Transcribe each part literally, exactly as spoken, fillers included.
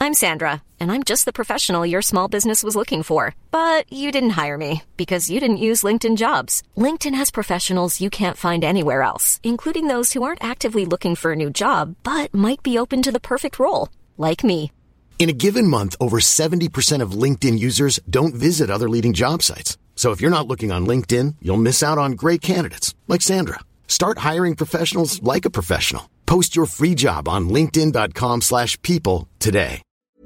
I'm Sandra, and I'm just the professional your small business was looking for. But you didn't hire me because you didn't use LinkedIn Jobs. LinkedIn has professionals you can't find anywhere else, including those who aren't actively looking for a new job, but might be open to the perfect role, like me. In a given month, over seventy percent of LinkedIn users don't visit other leading job sites. So if you're not looking on LinkedIn, you'll miss out on great candidates, like Sandra. Start hiring professionals like a professional. Post your free job on linkedin.com slash people today.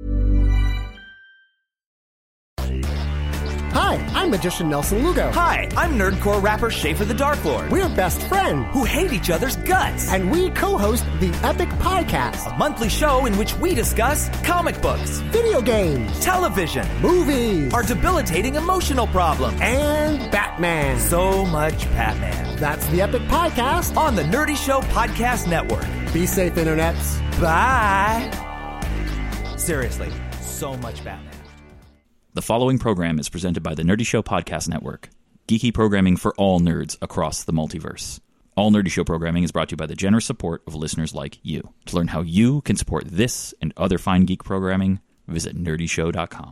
Hi, I'm Magician Nelson Lugo. Hi, I'm Nerdcore rapper Schaefer the Dark Lord. We're best friends who hate each other's guts. And we co-host the Epic Podcast, a monthly show in which we discuss comic books, video games, television, movies, our debilitating emotional problems, and Batman. So much Batman. That's the Epic Podcast on the Nerdy Show Podcast Network. Be safe, internets. Bye. Seriously, so much Batman. The following program is presented by the Nerdy Show Podcast Network, geeky programming for all nerds across the multiverse. All Nerdy Show programming is brought to you by the generous support of listeners like you. To learn how you can support this and other fine geek programming, visit nerdy show dot com.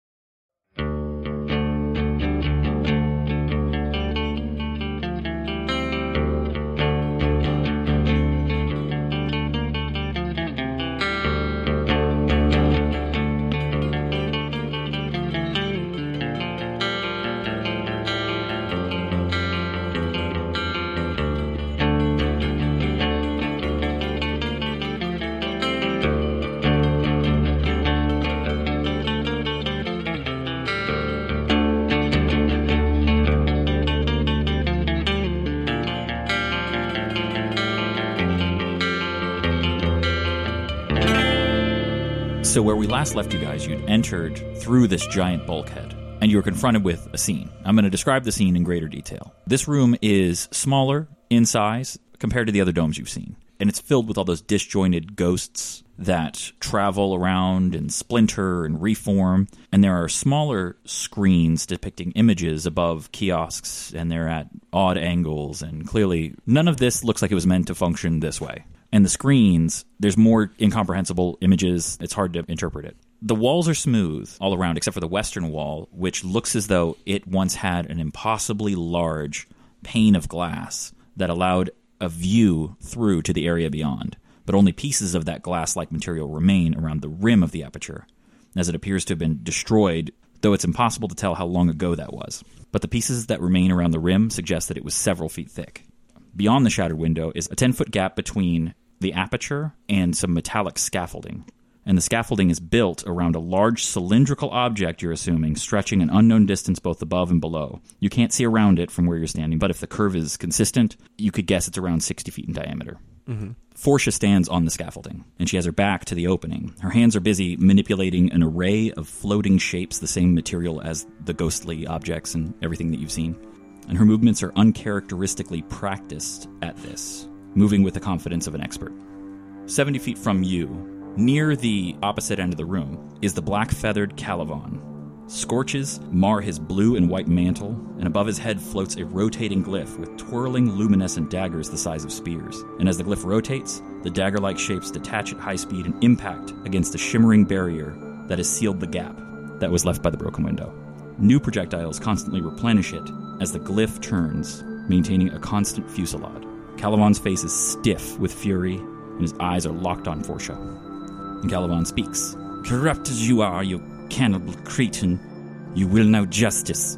So where we last left you guys, you'd entered through this giant bulkhead, and you were confronted with a scene. I'm going to describe the scene in greater detail. This room is smaller in size compared to the other domes you've seen, and it's filled with all those disjointed ghosts that travel around and splinter and reform, and there are smaller screens depicting images above kiosks, and they're at odd angles, and clearly none of this looks like it was meant to function this way. And the screens, there's more incomprehensible images. It's hard to interpret it. The walls are smooth all around, except for the western wall, which looks as though it once had an impossibly large pane of glass that allowed a view through to the area beyond. But only pieces of that glass-like material remain around the rim of the aperture, as it appears to have been destroyed, though it's impossible to tell how long ago that was. But the pieces that remain around the rim suggest that it was several feet thick. Beyond the shattered window is a ten-foot gap between the aperture and some metallic scaffolding. And the scaffolding is built around a large cylindrical object, you're assuming, stretching an unknown distance both above and below. You can't see around it from where you're standing, but if the curve is consistent, you could guess it's around sixty feet in diameter. Mm-hmm. Forsha stands on the scaffolding, and she has her back to the opening. Her hands are busy manipulating an array of floating shapes, the same material as the ghostly objects and everything that you've seen. And her movements are uncharacteristically practiced at this, moving with the confidence of an expert. Seventy feet from you, near the opposite end of the room, is the black-feathered Calivan. Scorches mar his blue and white mantle, and above his head floats a rotating glyph with twirling luminescent daggers the size of spears. And as the glyph rotates, the dagger-like shapes detach at high speed and impact against the shimmering barrier that has sealed the gap that was left by the broken window. New projectiles constantly replenish it as the glyph turns, maintaining a constant fusillade. Calivan's face is stiff with fury, and his eyes are locked on Forsha. And Calivan speaks. "Corrupt as you are, you cannibal cretin, you will know justice."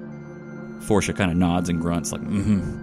Forsha kind of nods and grunts like,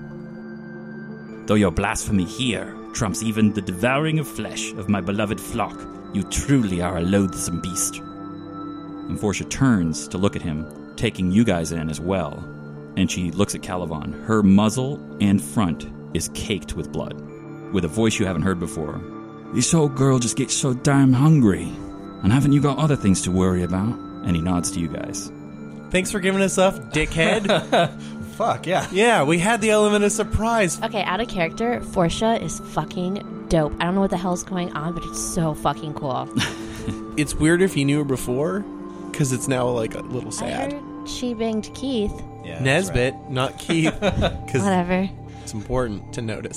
mm-hmm. "Though your blasphemy here trumps even the devouring of flesh of my beloved flock, you truly are a loathsome beast." And Forsha turns to look at him, taking you guys in as well, and she looks at Calivan. Her muzzle and front is caked with blood. With a voice you haven't heard before, "This old girl just gets so damn hungry. And haven't you got other things to worry about?" And he nods to you guys. Thanks for giving us up, dickhead. Fuck, yeah. Yeah, we had the element of surprise. Okay, out of character, Forsha is fucking dope. I don't know what the hell's going on, but it's so fucking cool. It's weird if you knew her before, because it's now, like, a little sad. I heard she banged Keith. Yeah, Nesbit, right. Not Keith. Whatever. It's important to notice.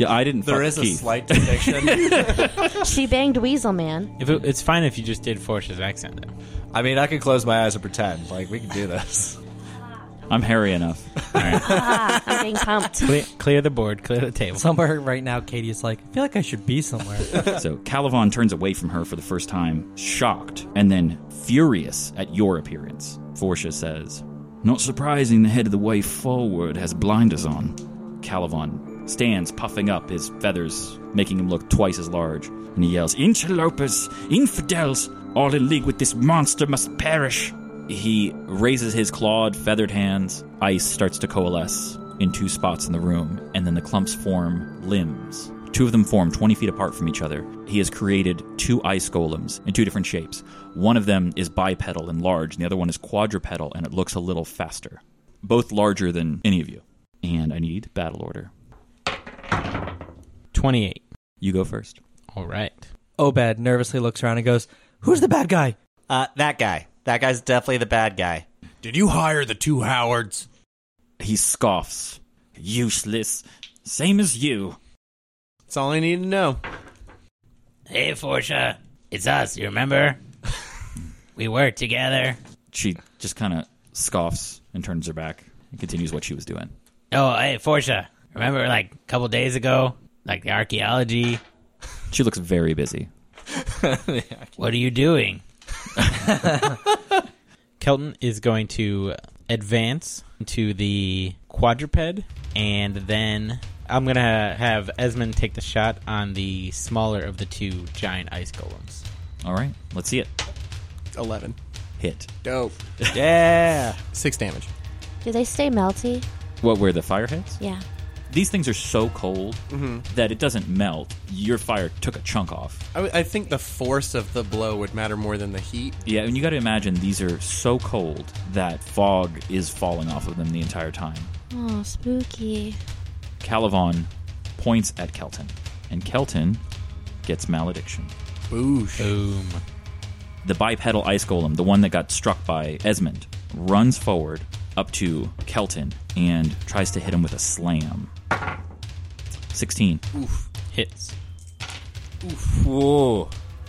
Yeah, I didn't There fuck is a Keith. slight distinction. She banged Weasel Man. If it, it's fine if you just did Forsha's accent, though. I mean, I can close my eyes and pretend. Like, we can do this. I'm hairy enough. All right. Ah, I'm getting pumped. Clear, clear the board, clear the table. Somewhere right now, Katie is like, I feel like I should be somewhere. So Calivan turns away from her for the first time, shocked, and then furious at your appearance. Forsha says, "Not surprising the head of the way forward has blinders on." Calivan stands, puffing up, his feathers making him look twice as large, and he yells, "Interlopers! Infidels! All in league with this monster must perish!" He raises his clawed, feathered hands. Ice starts to coalesce in two spots in the room, and then the clumps form limbs. Two of them form twenty feet apart from each other. He has created two ice golems in two different shapes. One of them is bipedal and large, and the other one is quadrupedal, and it looks a little faster. Both larger than any of you. And I need battle order. twenty-eight. You go first. All right. Obed nervously looks around and goes, "Who's the bad guy?" Uh, that guy. That guy's definitely the bad guy. Did you hire the two Howards? He scoffs. Useless. Same as you. That's all I need to know. Hey, Forsha. It's us, you remember? We work together. She just kind of scoffs and turns her back and continues what she was doing. Oh, hey, Forsha. Remember, like, a couple days ago? Like, the archaeology? She looks very busy. What are you doing? Kelton is going to advance to the quadruped, and then I'm going to have Esmond take the shot on the smaller of the two giant ice golems. All right, let's see it. eleven. Hit. Dope. Yeah. Six damage. Do they stay melty? What, where the fire hits? Yeah. These things are so cold Mm-hmm. that it doesn't melt. Your fire took a chunk off. I, w- I think the force of the blow would matter more than the heat. Yeah, and you got to imagine these are so cold that fog is falling off of them the entire time. Oh, spooky. Calivan points at Kelton, and Kelton gets malediction. Boosh. Boom. The bipedal ice golem, the one that got struck by Esmond, runs forward up to Kelton and tries to hit him with a slam. sixteen. Oof. Hits. Oof. Whoa.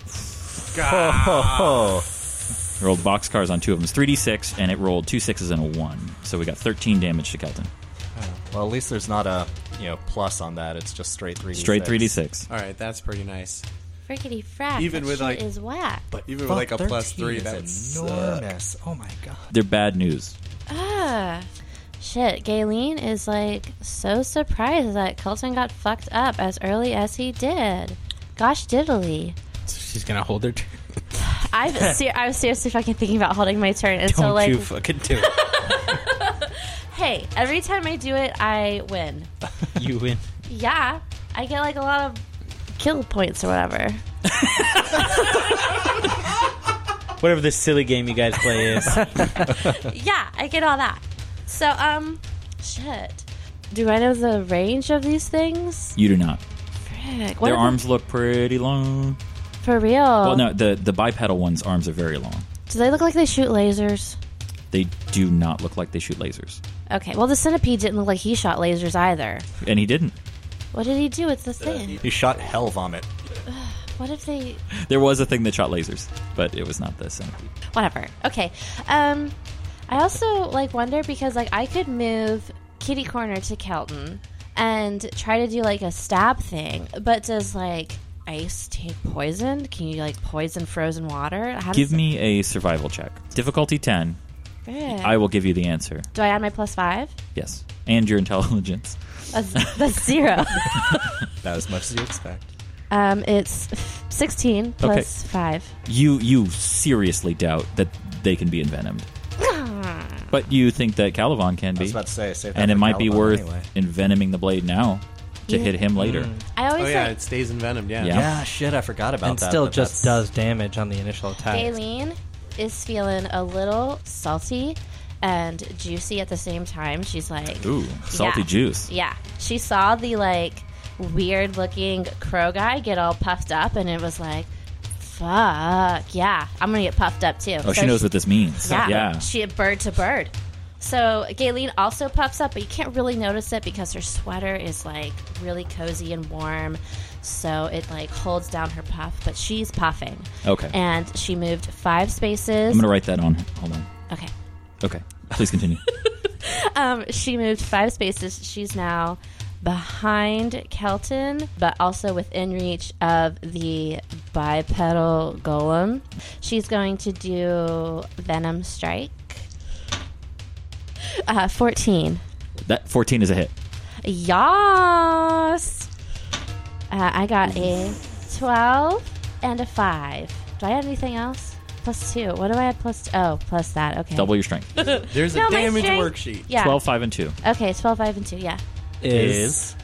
God. Rolled boxcars on two of them. It's three d six, and it rolled two sixes and a one. So we got thirteen damage to Kelton. Well, at least there's not a you know plus on that. It's just straight three d six. Straight three d six. All right, that's pretty nice. Frickety frack. Even that with, shit like- is whack. But Even with fuck, like a plus thirteen three, is that's enormous. Oh my god. They're bad news. Ah. Shit, Galen is like so surprised that Kelton got fucked up as early as he did. Gosh diddly. She's going to hold her turn. I've ser- I was seriously fucking thinking about holding my turn until Don't like you fucking do it. hey, every time I do it I win. You win. Yeah. I get like a lot of kill points or whatever. Whatever this silly game you guys play is. Yeah, I get all that. So, um, shit. Do I know the range of these things? You do not. Frick. What Their are arms look pretty long. they- For real? Well, no, the, the bipedal one's arms are very long. Do they look like they shoot lasers? They do not look like they shoot lasers. Okay, well, the centipede didn't look like he shot lasers either. And he didn't. What did he do with the thing? He shot hell vomit. What if they... There was a thing that shot lasers, but it was not the centipede. Whatever. Okay. Um, I also, like, wonder because, like, I could move kitty corner to Kelton and try to do, like, a stab thing. But does, like, ice take poison? Can you, like, poison frozen water? How Give does me a survival check. Difficulty ten. it... I will give you the answer. Do I add my plus five? Yes. And your intelligence. That's, that's zero. That as much as you expect. Um, it's sixteen plus Okay. five. You you seriously doubt that they can be envenomed. But you think that Calivan can I be. was about to say, save that And it for might be Caliban worth anyway. envenoming the blade now to Yeah. hit him later. I always Oh yeah, say it stays envenomed. Yeah. Yeah. Yeah, shit, I forgot about and that. still but just that's- does damage on the initial attack. Galen is feeling a little salty and juicy at the same time. She's like, Ooh, salty Yeah. juice. yeah. She saw the like weird looking crow guy get all puffed up, and it was like, fuck, yeah, I'm gonna get puffed up too. Oh, she knows what this means. Yeah, Yeah. she bird to bird. So Galen also puffs up, but you can't really notice it because her sweater is like really cozy and warm. So it like holds down her puff, but she's puffing. Okay. And she moved five spaces. I'm going to write that on. Hold on. Okay. Okay. Please continue. um, she moved five spaces. She's now behind Kelton, but also within reach of the bipedal golem. She's going to do Venom Strike. Uh, fourteen. That fourteen is a hit. Yas! Uh, I got a twelve and a five. Do I have anything else? Plus two. What do I have plus? Oh, plus that. Okay. Double your strength. There's a No, my damage strength- worksheet. Yeah. twelve, five, and two. Okay, twelve, five, and two. Yeah. Is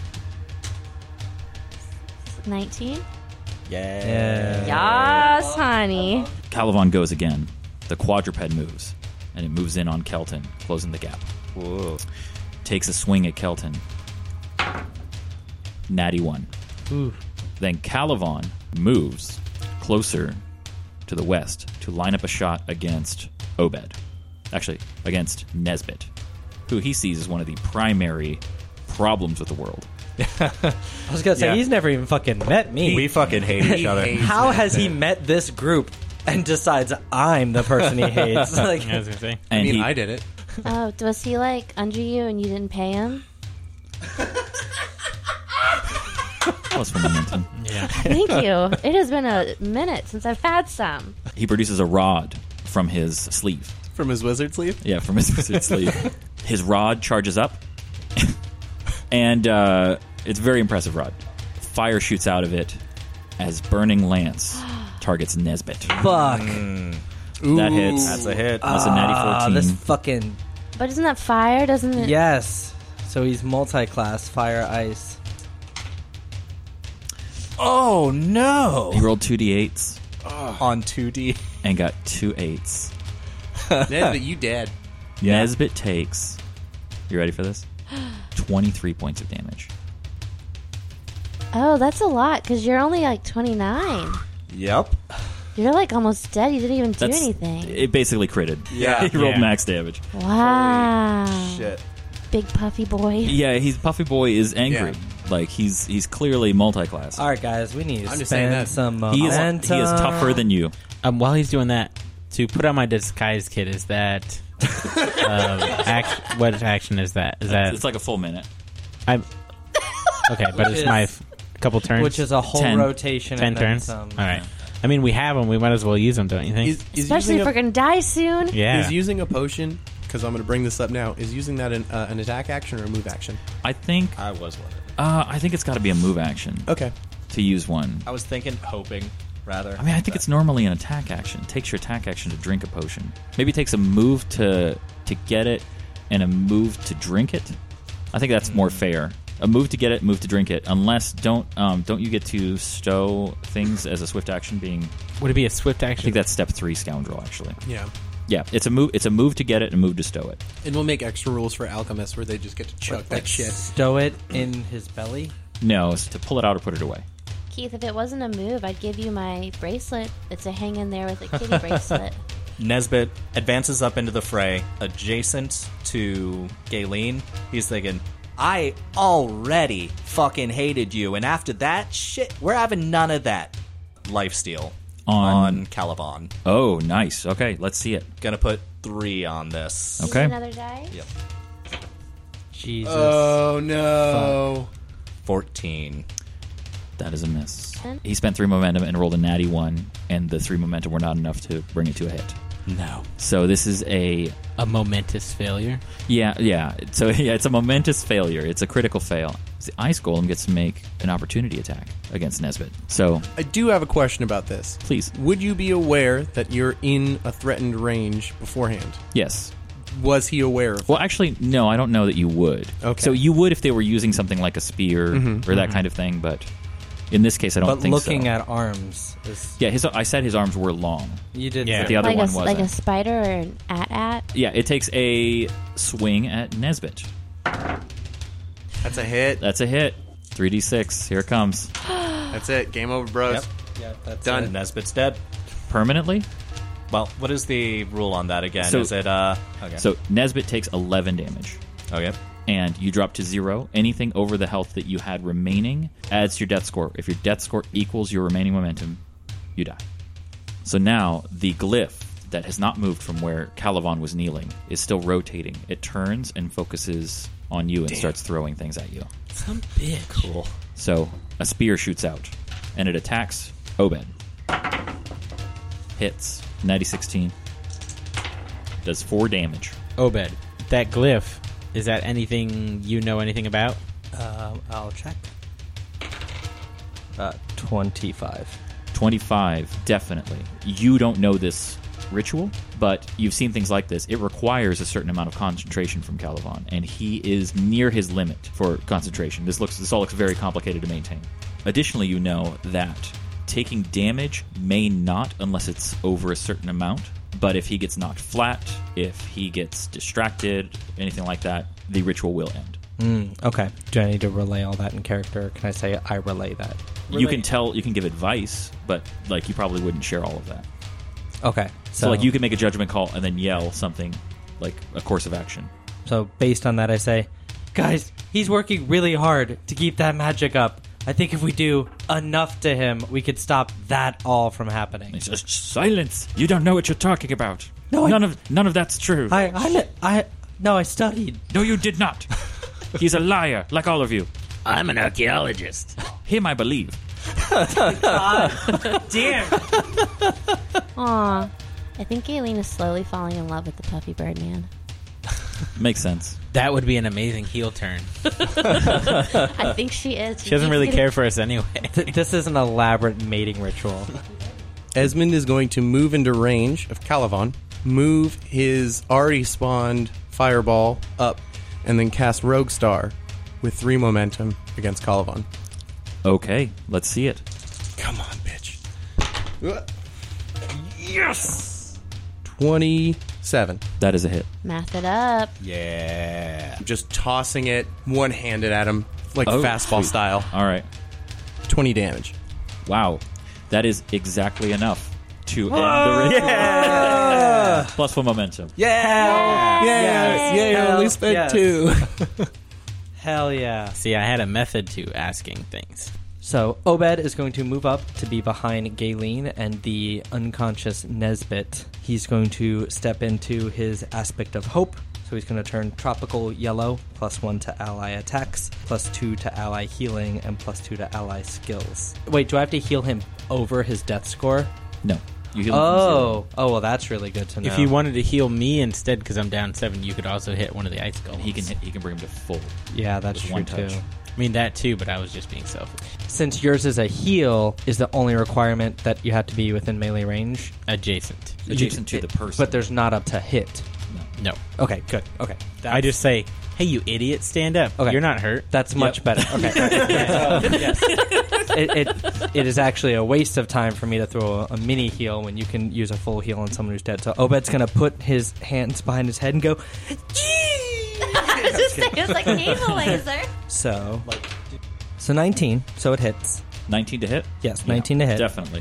nineteen. Yeah. Yas, honey. Calivan goes again. The quadruped moves, and it moves in on Kelton, closing the gap. Whoa. Takes a swing at Kelton. Natty one. Ooh. Then Calivan moves closer to the west to line up a shot against Obed. Actually, against Nesbit, who he sees as one of the primary problems with the world. I was gonna say Yeah. he's never even fucking met me. We fucking hate each other. How has he met this group and decides I'm the person he hates? Like, I was gonna say. And I mean, he, I did it. Oh, was he like under you and you didn't pay him? plus from momentum. Yeah. Thank you. It has been a minute since I've had some. He produces a rod from his sleeve. From his wizard sleeve? Yeah, from his wizard sleeve. His rod charges up, and uh, it's a very impressive rod. Fire shoots out of it as Burning Lance targets Nesbit. fuck. That hits. That's a hit. That's a natty Ah, fourteen. this fucking But isn't that fire? Doesn't it? yes. So he's multi-class, fire, ice. Oh, no. He rolled two d eights On two D. and got two eights. Nesbit, you dead. Nesbit takes, you ready for this? twenty-three points of damage. Oh, that's a lot because you're only like twenty-nine. Yep. You're like almost dead. You didn't even do That's, anything. It basically critted. Yeah. he rolled Yeah. max damage. Wow. Shit. Big puffy boy. Yeah, he's Puffy Boy is angry. Yeah. Like he's he's clearly multi-class. All right, guys, we need to I'm just saying spend that. some He is momentum. he is tougher than you. Um, while he's doing that, to put on my disguise kit, is that um, act, what action is that? Is that It's like a full minute. I'm okay? But it's is- my f- couple turns, which is a whole Ten. rotation. ten and then turns. some. All right. I mean, we have them. We might as well use them, don't you think? Is, is Especially using if a, we're going to die soon. yeah. Is using a potion, because I'm going to bring this up now, is using that an, uh, an attack action or a move action? I think I was wondering. uh, I think it's got to be a move action Okay. to use one. I was thinking, hoping, rather. I mean, I think it's normally an attack action. It takes your attack action to drink a potion. Maybe it takes a move to to get it and a move to drink it. I think that's more fair. A move to get it, move to drink it. Unless don't um, don't you get to stow things as a swift action? Being Would it be a swift I action? think that's step three, scoundrel. Actually, Yeah. yeah, it's a move. It's a move to get it and a move to stow it. And we'll make extra rules for alchemists where they just get to chuck Like that shit. stow it in his belly. No, it's to pull it out or put it away. Keith, if it wasn't a move, I'd give you my bracelet. It's a hang in there with a kitty bracelet. Nesbit advances up into the fray, adjacent to Galen. He's thinking, I already fucking hated you, and after that, shit, we're having none of that. Lifesteal On- on Caliban. Oh, nice. Okay, let's see it. Gonna put three on this. Is it Okay. another die? Yep. Jesus. Oh, no. fourteen. That is a miss. Ten? He spent three momentum and rolled a natty one, and the three momentum were not enough to bring it to a hit. no. So this is a A momentous failure. yeah, yeah. So yeah, it's a momentous failure. It's a critical fail. The Ice Golem gets to make an opportunity attack against Nesbit. So I do have a question about this. please, Would you be aware that you're in a threatened range beforehand? yes. Was he aware of Well, actually, no. I don't know that you would. Okay. So you would if they were using something like a spear Mhm, or that kind of thing, but in this case, I don't But think looking so. at arms is yeah, his. I said his arms were long. you did. Yeah. But the other like one a, wasn't. like a spider or an at-at? Yeah, it takes a swing at Nesbit. That's a hit. That's a hit. three d six. Here it comes. That's it. Game over, bros. Yep. Yeah, that's Done. it. Nesbit's dead. Permanently? Well, what is the rule on that again? So- is it, uh... Okay. So Nesbit takes eleven damage. Okay. And you drop to zero. Anything over the health that you had remaining adds to your death score. If your death score equals your remaining momentum, you die. So now the glyph that has not moved from where Calivan was kneeling is still rotating. It turns and focuses on you and Damn. starts throwing things at you. Some bitch. Cool. So a spear shoots out, and it attacks Obed. Hits. Natty sixteen. Does four damage. Obed, that glyph, is that anything you know anything about? Um, I'll check. Uh, twenty-five. twenty-five, definitely. You don't know this ritual, but you've seen things like this. It requires a certain amount of concentration from Calivan, and he is near his limit for concentration. This looks this all looks very complicated to maintain. Additionally, you know that taking damage may not unless it's over a certain amount, but if he gets knocked flat, if he gets distracted, anything like that, the ritual will end. Mm, okay. Do I need to relay all that in character? Or can I say I relay that? You can tell, you can give advice, but like you probably wouldn't share all of that. Okay. So, So, like you can make a judgment call and then yell something like a course of action. So based on that, I say, guys, he's working really hard to keep that magic up. I think if we do enough to him, we could stop that all from happening. It's just silence. You don't know what you're talking about. No, I- none of none of that's true. I, I, I, no, I studied. No, you did not. He's a liar, like all of you. I'm an archaeologist. Him, I believe. Damn. Aw. I think Galen is slowly falling in love with the puffy bird man. Makes sense. That would be an amazing heel turn. I think she is. She doesn't keeps really getting- care for us anyway. Th- this is an elaborate mating ritual. Esmond is going to move into range of Calivan, move his already spawned fireball up, and then cast Rogue Star with three momentum against Calivan. Okay, let's see it. Come on, bitch. Yes! twenty-seven. That is a hit. Math it up. Yeah. Just tossing it one-handed at him, like Oh, fastball sweet. style. All right. twenty damage. Wow. That is exactly enough to end the ritual. Yeah! Plus one momentum. Yeah! Yes! Yay, I Hell only spent yes. two. Hell yeah. See, I had a method to asking things. So, Obed is going to move up to be behind Galen and the unconscious Nesbit. He's going to step into his aspect of hope. So he's going to turn tropical yellow, plus one to ally attacks, plus two to ally healing, and plus two to ally skills. Wait, do I have to heal him over his death score? No. You heal him from zero. Oh, oh well, that's really good to know. If you wanted to heal me instead because I'm down seven, you could also hit one of the ice golems. And he can hit, he can bring him to full. yeah, that's with true one too. touch. I mean, that too, but I was just being selfish. Since yours is a heal, is the only requirement that you have to be within melee range? Adjacent. Adjacent to the person. But there's not up to hit. No. Okay, good. Okay, I just say, hey, you idiot, stand up. Okay. You're not hurt. That's much better. Okay. So, yes. it, it, it is actually a waste of time for me to throw a, a mini heal when you can use a full heal on someone who's dead. So Obed's going to put his hands behind his head and go, I was just saying, it's like navel laser. so, so nineteen. So it hits. nineteen to hit? Yes, nineteen to hit. Definitely.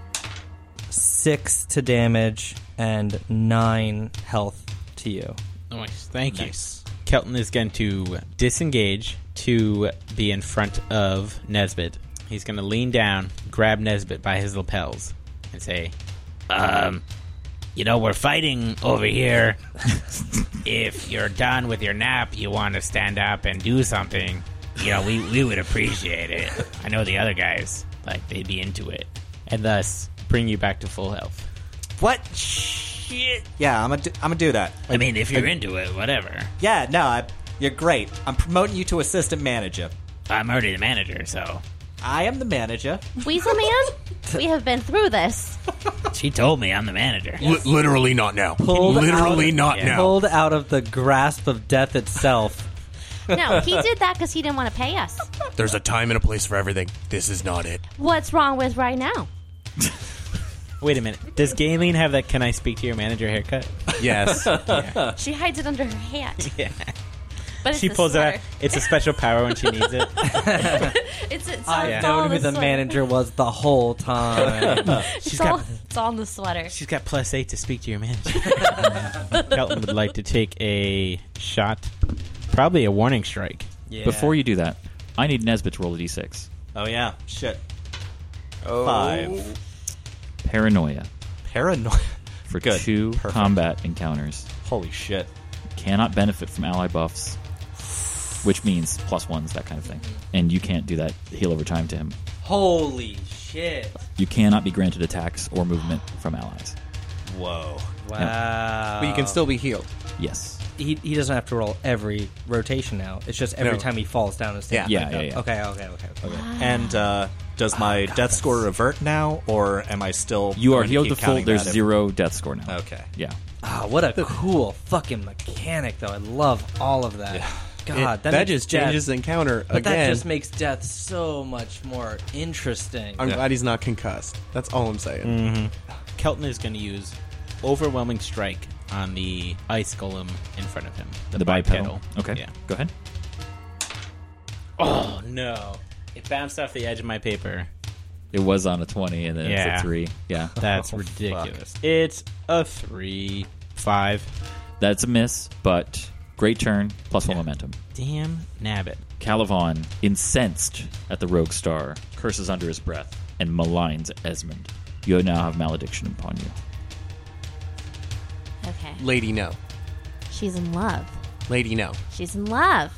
Six to damage and nine health to you. Nice. Thank Nice. you. Kelton is going to disengage to be in front of Nesbit. He's going to lean down, grab Nesbit by his lapels, and say, Um, you know, we're fighting over here. If you're done with your nap, you want to stand up and do something, you know, we, we would appreciate it. I know the other guys, like, they'd be into it. And thus, bring you back to full health. What? Shit. Yeah, I'm gonna do, I'm gonna do that. I mean, if you're into it, whatever. Yeah, no, I, you're great. I'm promoting you to assistant manager. I'm already the manager, so... I am the manager. Weasel Man, we have been through this. She told me I'm the manager. L- literally not now. Pulled literally out, not Yeah. now. Pulled out of the grasp of death itself. No, he did that because he didn't want to pay us. There's a time and a place for everything. This is not it. What's wrong with right now? Wait a minute. Does Galen have that can I speak to your manager haircut? Yes. She hides it under her hat. Yeah. But it's she a pulls it out. sweater. It's a special power when she needs it. It's it's I've all, known all who the sweater. manager was the whole time. She's It's all, got it's all in the sweater. she's got plus eight to speak to your manager. Kelton would like to take a shot, probably a warning strike. Yeah. Before you do that, I need Nesbit to roll a d six. Oh, yeah. Shit. Five. Paranoia Paranoia. for Good. two Perfect. combat encounters. Holy shit. Cannot benefit from ally buffs, which means plus ones, that kind of thing. And you can't do that heal over time to him. Holy shit! You cannot be granted attacks or movement from allies. Whoa. Wow. But you can still be healed. Yes. He he doesn't have to roll every rotation now. It's just every No. time he falls down and stands Yeah. back Yeah, up. yeah, yeah. Okay, okay, okay, okay. And uh, does my death score revert now, or am I still You are going to healed keep to full. counting There's that if- zero death score now. Okay. Yeah. Ah, what a cool fucking mechanic, though. I love all of that. God, It- that, that makes just death- changes the encounter But that again. just makes death so much more interesting. I'm Yeah. glad he's not concussed. That's all I'm saying. Mm-hmm. Kelton is going to use overwhelming strike on the ice golem in front of him. The bipedal. Okay. Yeah. Go ahead. Oh no! It bounced off the edge of my paper. It was on a twenty, and then it's Yeah. a three. Yeah. That's Oh, ridiculous. It's a three, five. That's a miss, but great turn, plus one momentum. Damn nabbit. Calivan, incensed at the rogue star, curses under his breath and maligns Esmond. You now have malediction upon you. Okay. Lady, no. She's in love. Lady, no. She's in love.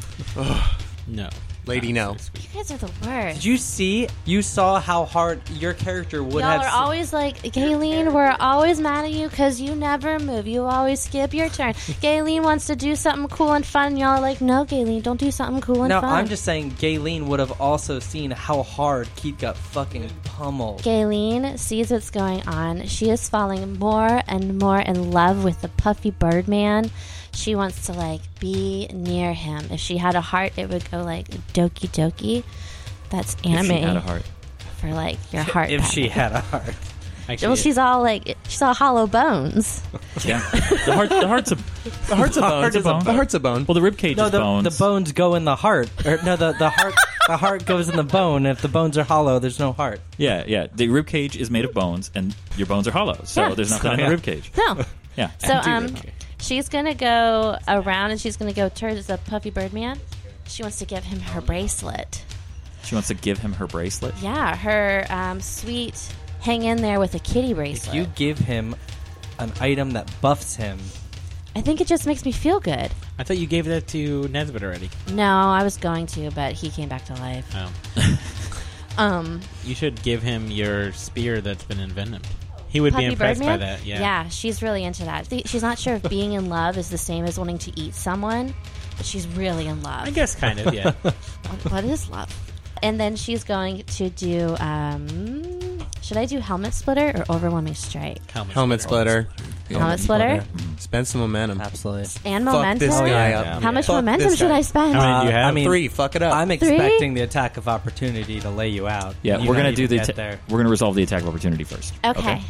No. Lady, no. You guys are the worst. Did you see? You saw how hard your character would Y'all have. are s- always like, Galen, we're always mad at you because you never move. You always skip your turn. Galen wants to do something cool and fun. And y'all are like, no, Galen, don't do something cool and No, fun. I'm just saying Galen would have also seen how hard Keith got fucking pummeled. Galen sees what's going on. She is falling more and more in love with the puffy Birdman. She wants to like be near him. If she had a heart, it would go like Doki Doki. That's anime If she had a heart. for like your heart. if she Batman. had a heart. Actually, Well, she's all like she's all hollow bones. Yeah. the heart. The heart's a. The heart's a bone. heart is a bone. The heart's a bone. Well, the rib cage No, is the bones. the bones go in the heart. Or, no, the the heart the heart goes in the bone. If the bones are hollow, there's no heart. Yeah, yeah. The rib cage is made of bones, and your bones are hollow, so Yeah. there's nothing in Yeah. the rib cage. No. Yeah. So Empty um, rib cage. she's gonna go around and she's gonna go towards the puffy Birdman. She wants to give him her bracelet. She wants to give him her bracelet. Yeah, her um, sweet hang in there with a kitty If bracelet. you give him an item that buffs him, I think it just makes me feel good. I thought you gave that to Nesbit already. No, I was going to, but he came back to life. Oh. Um, You should give him your spear that's been envenomed. He would Puffy be impressed Birdman? by that. Yeah. Yeah, she's really into that. The- She's not sure if being in love is the same as wanting to eat someone, but she's really in love. I guess kind of. Yeah. What, what is love? And then she's going to do. Um, should I do helmet splitter or overwhelming strike? Helmet, Helmet splitter. Helmet splitter Spend some momentum. absolutely. and Fuck momentum. this guy yeah. up. How much Fuck momentum this should guy. I spend? How many do you have? I mean, Three. Fuck it up. I'm expecting the attack of opportunity to lay you out. Yeah, You we're not gonna do even the. get ta- there. we're gonna resolve the attack of opportunity first. Okay.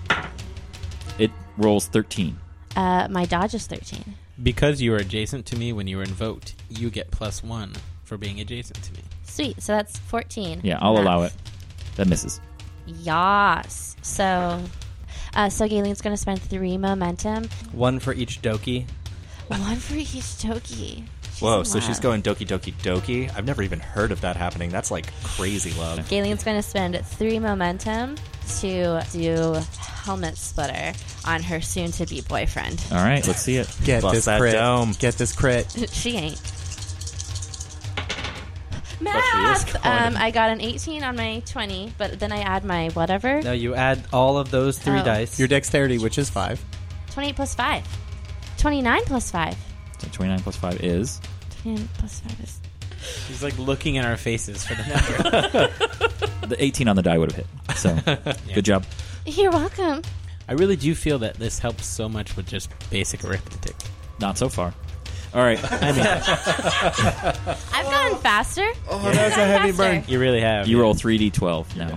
It rolls thirteen. Uh, my dodge is thirteen. Because you were adjacent to me when you were invoked, you get plus one for being adjacent to me. Sweet. So that's fourteen. Yeah, I'll Math. allow it. That misses. Yas. So, uh, so Galen's going to spend three momentum. One for each Doki. One for each Toki. Whoa, in so she's love. going Doki Doki Doki? I've never even heard of that happening. That's like crazy love. Galen's going to spend three momentum to do helmet splitter on her soon-to-be boyfriend. All right, let's see it. Get Bust this that crit. dome. Get this crit. She ain't. But she is Math! going. Um, I got an eighteen on my twenty, but then I add my whatever. No, you add all of those three Oh. dice. Your dexterity, which is five. twenty-eight plus five. twenty-nine plus five. So twenty-nine plus five is. twenty-nine plus five is... She's like looking in our faces for the number. The eighteen on the die would have hit. So, good job. You're welcome. I really do feel that this helps so much with just basic arithmetic. Not so far. All right. I mean, I've gotten faster. Oh, that was a heavy burn. you really have. You yeah. roll three d twelve now.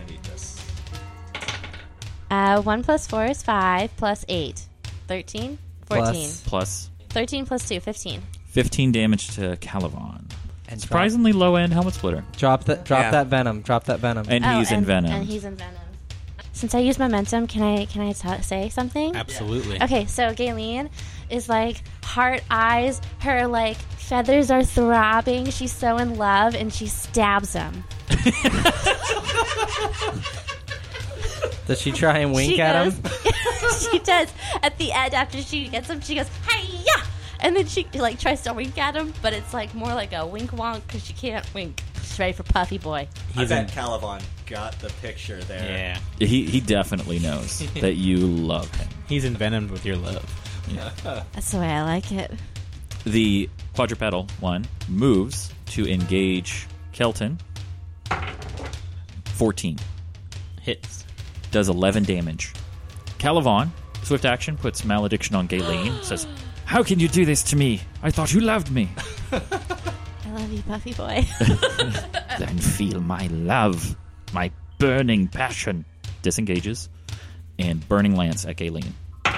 Uh, one plus four is five, plus eight. thirteen? fourteen. Plus. Plus thirteen plus two, fifteen. fifteen damage to Calivan. And Surprisingly low end helmet splitter. Drop that. Drop Yeah. that venom. Drop that venom. And Oh, he's and, in Venom. And he's in Venom. Since I use momentum, can I can I t- say something? Absolutely. Okay, so Galen is like heart eyes. Her like feathers are throbbing. She's so in love, and she stabs him. Does she try and wink She at goes- him? She does at the end after she gets him. She goes, "Hey-ya!" And then she like tries to wink at him, but it's like more like a wink wonk because she can't wink. She's ready for Puffy Boy. I bet Calivan got the picture there. Yeah. He he definitely knows that you love him. He's envenomed with your love. That's the way I like it. The quadrupedal one moves to engage Kelton. fourteen. Hits. Does eleven damage. Calivan, swift action, puts malediction on Galen. Says, "How can you do this to me? I thought you loved me." I love you, Puffy Boy. Then feel my love, my burning passion. Disengages. And burning lance at Galen.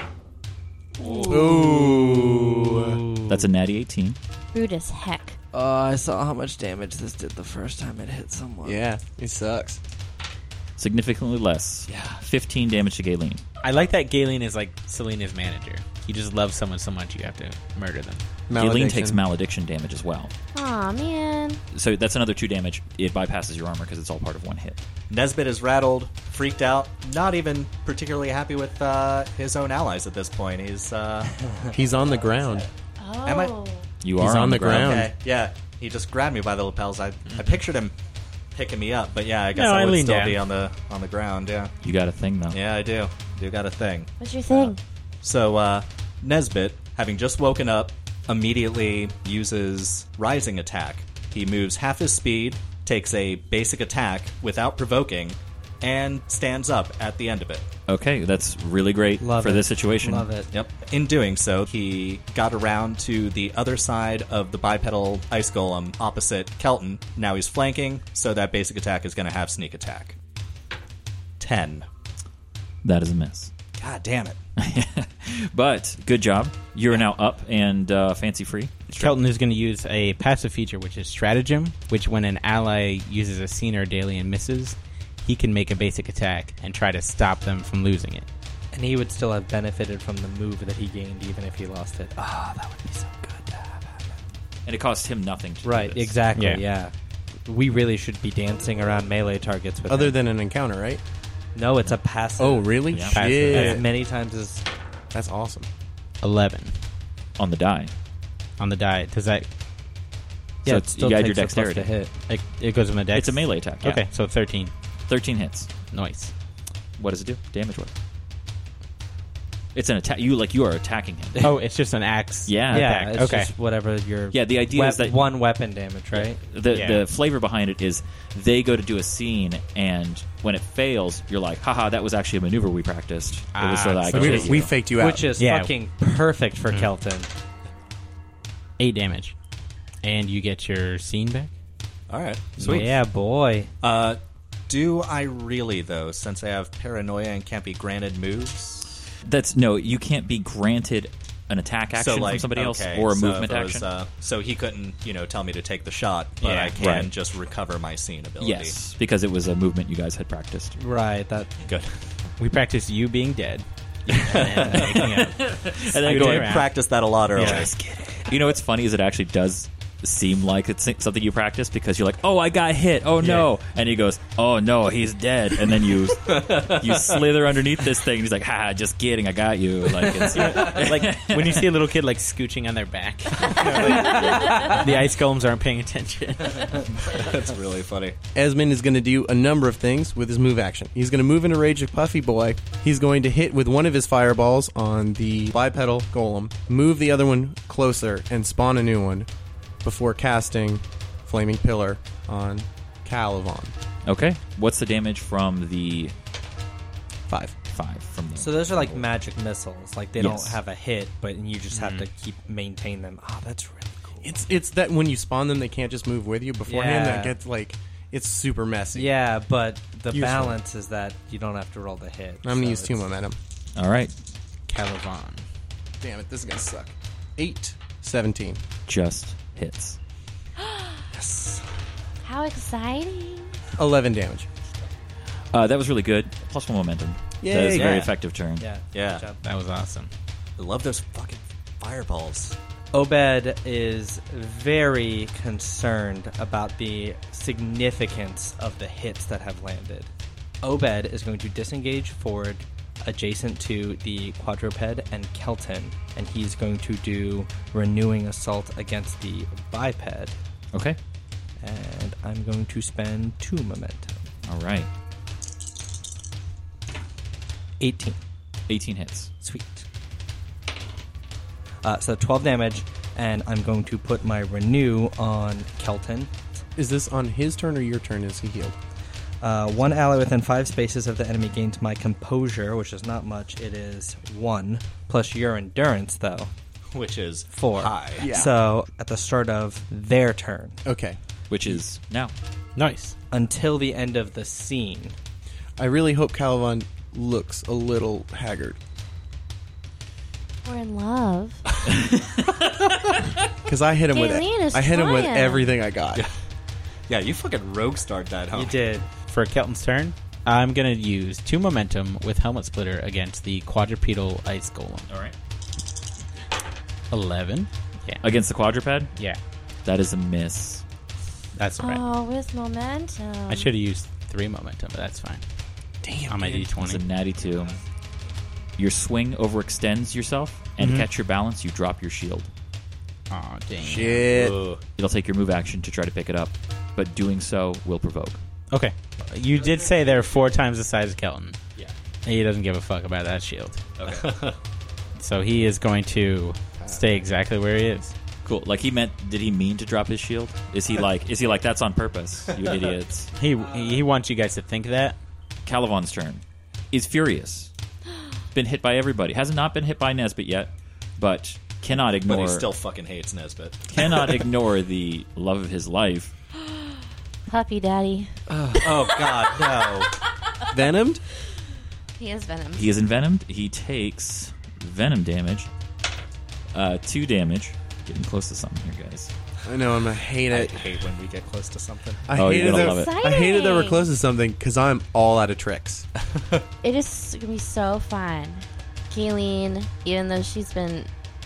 Ooh. That's a natty eighteen. Rude as heck. Oh, I saw how much damage this did the first time it hit someone. Yeah, he sucks. Significantly less. Yeah. fifteen damage to Galen. I like that Galen is like Selena's manager. He just loves someone so much you have to murder them. Galen takes malediction damage as well. Aw, man. So that's another two damage. It bypasses your armor because it's all part of one hit. Nesbit is rattled, freaked out, not even particularly happy with uh, his own allies at this point. He's uh, He's on the ground. Oh. Am I? You He's are on the ground. Okay, yeah. He just grabbed me by the lapels. I I pictured him picking me up, but yeah, I guess No, I I would leaned still down. be on the on the ground. Yeah, You got a thing, though. yeah, I do. Do got a thing. What's your thing? So uh, Nesbit, having just woken up, immediately uses Rising Attack. He moves half his speed, takes a basic attack without provoking, and stands up at the end of it. Okay, that's really great Love for it. this situation. Love it. Yep. In doing so, he got around to the other side of the bipedal ice golem opposite Kelton. Now he's flanking, so that basic attack is going to have sneak attack. Ten. That is a miss. God damn it. But good job. You're now up and uh, fancy free. Kelton is going to use a passive feature, which is Stratagem, which when an ally uses a scene or a daily and misses, he can make a basic attack and try to stop them from losing it. And he would still have benefited from the move that he gained even if he lost it. Ah, that would be so good to have happen. And it costs him nothing to Right, do this. exactly, Yeah. yeah. We really should be dancing around melee targets with Other him. than an encounter, right? No, it's a passive. Oh, really? Yeah. Passive. Shit. As many times as... That's awesome. eleven On the die. on the die. Does that... Yeah, So it it's- still you add takes your a plus dexterity. to hit. It, it goes in the dex? It's a melee attack. Yeah. Okay, so thirteen. thirteen hits. Nice. What does it do? Damage what? It's an attack. You like you are attacking him. Oh, it's just an axe. Yeah. Yeah, attack. it's Okay. just whatever your... Yeah, the idea wep- is that one weapon damage, right? the Yeah. the flavor behind it is they go to do a scene, and when it fails, you're like, haha, that was actually a maneuver we practiced. It was so Ah, that I so could we, hit you. we faked you out. Which is Yeah. fucking perfect for Kelton. Eight damage. And you get your scene back? All right. Sweet. Yeah, boy. Uh, do I really, though, since I have paranoia and can't be granted moves? That's no, you can't be granted an attack action so, like, from somebody else okay, or a so movement if it was, action. Uh, so he couldn't, you know, tell me to take the shot, but Yeah. I can Right. just recover my scene ability. Yes, because it was a movement you guys had practiced. Right, that... Good. We practice you being dead. and then making a- And then Scooting going, around. Practiced that a lot earlier. Yeah. you know what's funny is it actually does seem like it's something you practice because you're like, oh, I got hit, oh no, and he goes, oh no, he's dead, and then you you slither underneath this thing, and he's like, ha, just kidding, I got you. Like, it's, like when you see a little kid like scooching on their back. You know, like, the ice golems aren't paying attention. That's really funny. Esmond is going to do a number of things with his move action. He's going to move into Rage of Puffy Boy. He's going to hit with one of his fireballs on the bipedal golem, move the other one closer, and spawn a new one before casting Flaming Pillar on Calivan. okay, what's the damage from the Five. five from the? So those are like magic missiles. Like they Yes. don't have a hit, but you just have to keep maintain them. Oh, that's really cool. It's it's that when you spawn them, they can't just move with you beforehand. Yeah. That gets like it's super messy. Yeah, but the Useful. balance is that you don't have to roll the hit. I'm gonna so use two it's- momentum. All right, Calivan. Damn it, this is gonna suck. Eight, seventeen. just hits. How exciting. eleven damage. Uh, that was really good. Plus one momentum. Yay. That is a very Yeah. effective turn. Yeah. Yeah. Good job. That was awesome. I love those fucking fireballs. Obed is very concerned about the significance of the hits that have landed. Obed is going to disengage forward adjacent to the quadruped and Kelton, and he's going to do renewing assault against the biped, Okay. and I'm going to spend two momentum. All right. eighteen. eighteen hits. Sweet. Uh, so twelve damage, and I'm going to put my renew on Kelton. Is this on his turn or your turn? Is he healed? Uh, one ally within five spaces of the enemy gains my composure, which is not much. It is one, plus your endurance, though. Which is Four. high. Yeah. So at the start of their turn, Okay. Which is now. Nice. until the end of the scene. I really hope Calivan looks a little haggard. We're in love. Because I hit him Galen with is I hit him with trying. everything I got. Yeah, you fucking rogue starred that, huh? You did. For Kelton's turn, I'm going to use two momentum with Helmet Splitter against the quadrupedal ice golem. All right. eleven. Yeah. Against the quadruped? Yeah. That is a miss. That's right. Oh, with momentum. I should have used three momentum, but that's fine. Damn. On my dude. D twenty. It's a natty two. Your swing overextends yourself, and Mhm. to catch your balance, you drop your shield. Oh, dang. Shit. Ugh. It'll take your move action to try to pick it up, but doing so will provoke. Okay. You did say they're four times the size of Kelton. Yeah. He doesn't give a fuck about that shield. Okay. So he is going to stay exactly where he is. Cool. Like he meant, did he mean to drop his shield? Is he like, is he like, that's on purpose, you idiots? He he wants you guys to think that. Calivan's turn. Is furious. Been hit by everybody. Has not been hit by Nesbit yet, but cannot But ignore he still fucking hates Nesbit. cannot ignore the love of his life. Puppy daddy. Oh, God, no. Venomed? He is venom. He is envenomed. He takes venom damage. Uh, two damage. Getting close to something here, guys. I know, I'm gonna hate I it. hate when we get close to something. I Oh, you're hated gonna that, love it. I hated that we're Exciting. close to something because I'm all out of tricks. It is going to be so fun. Kayleen, even though she's been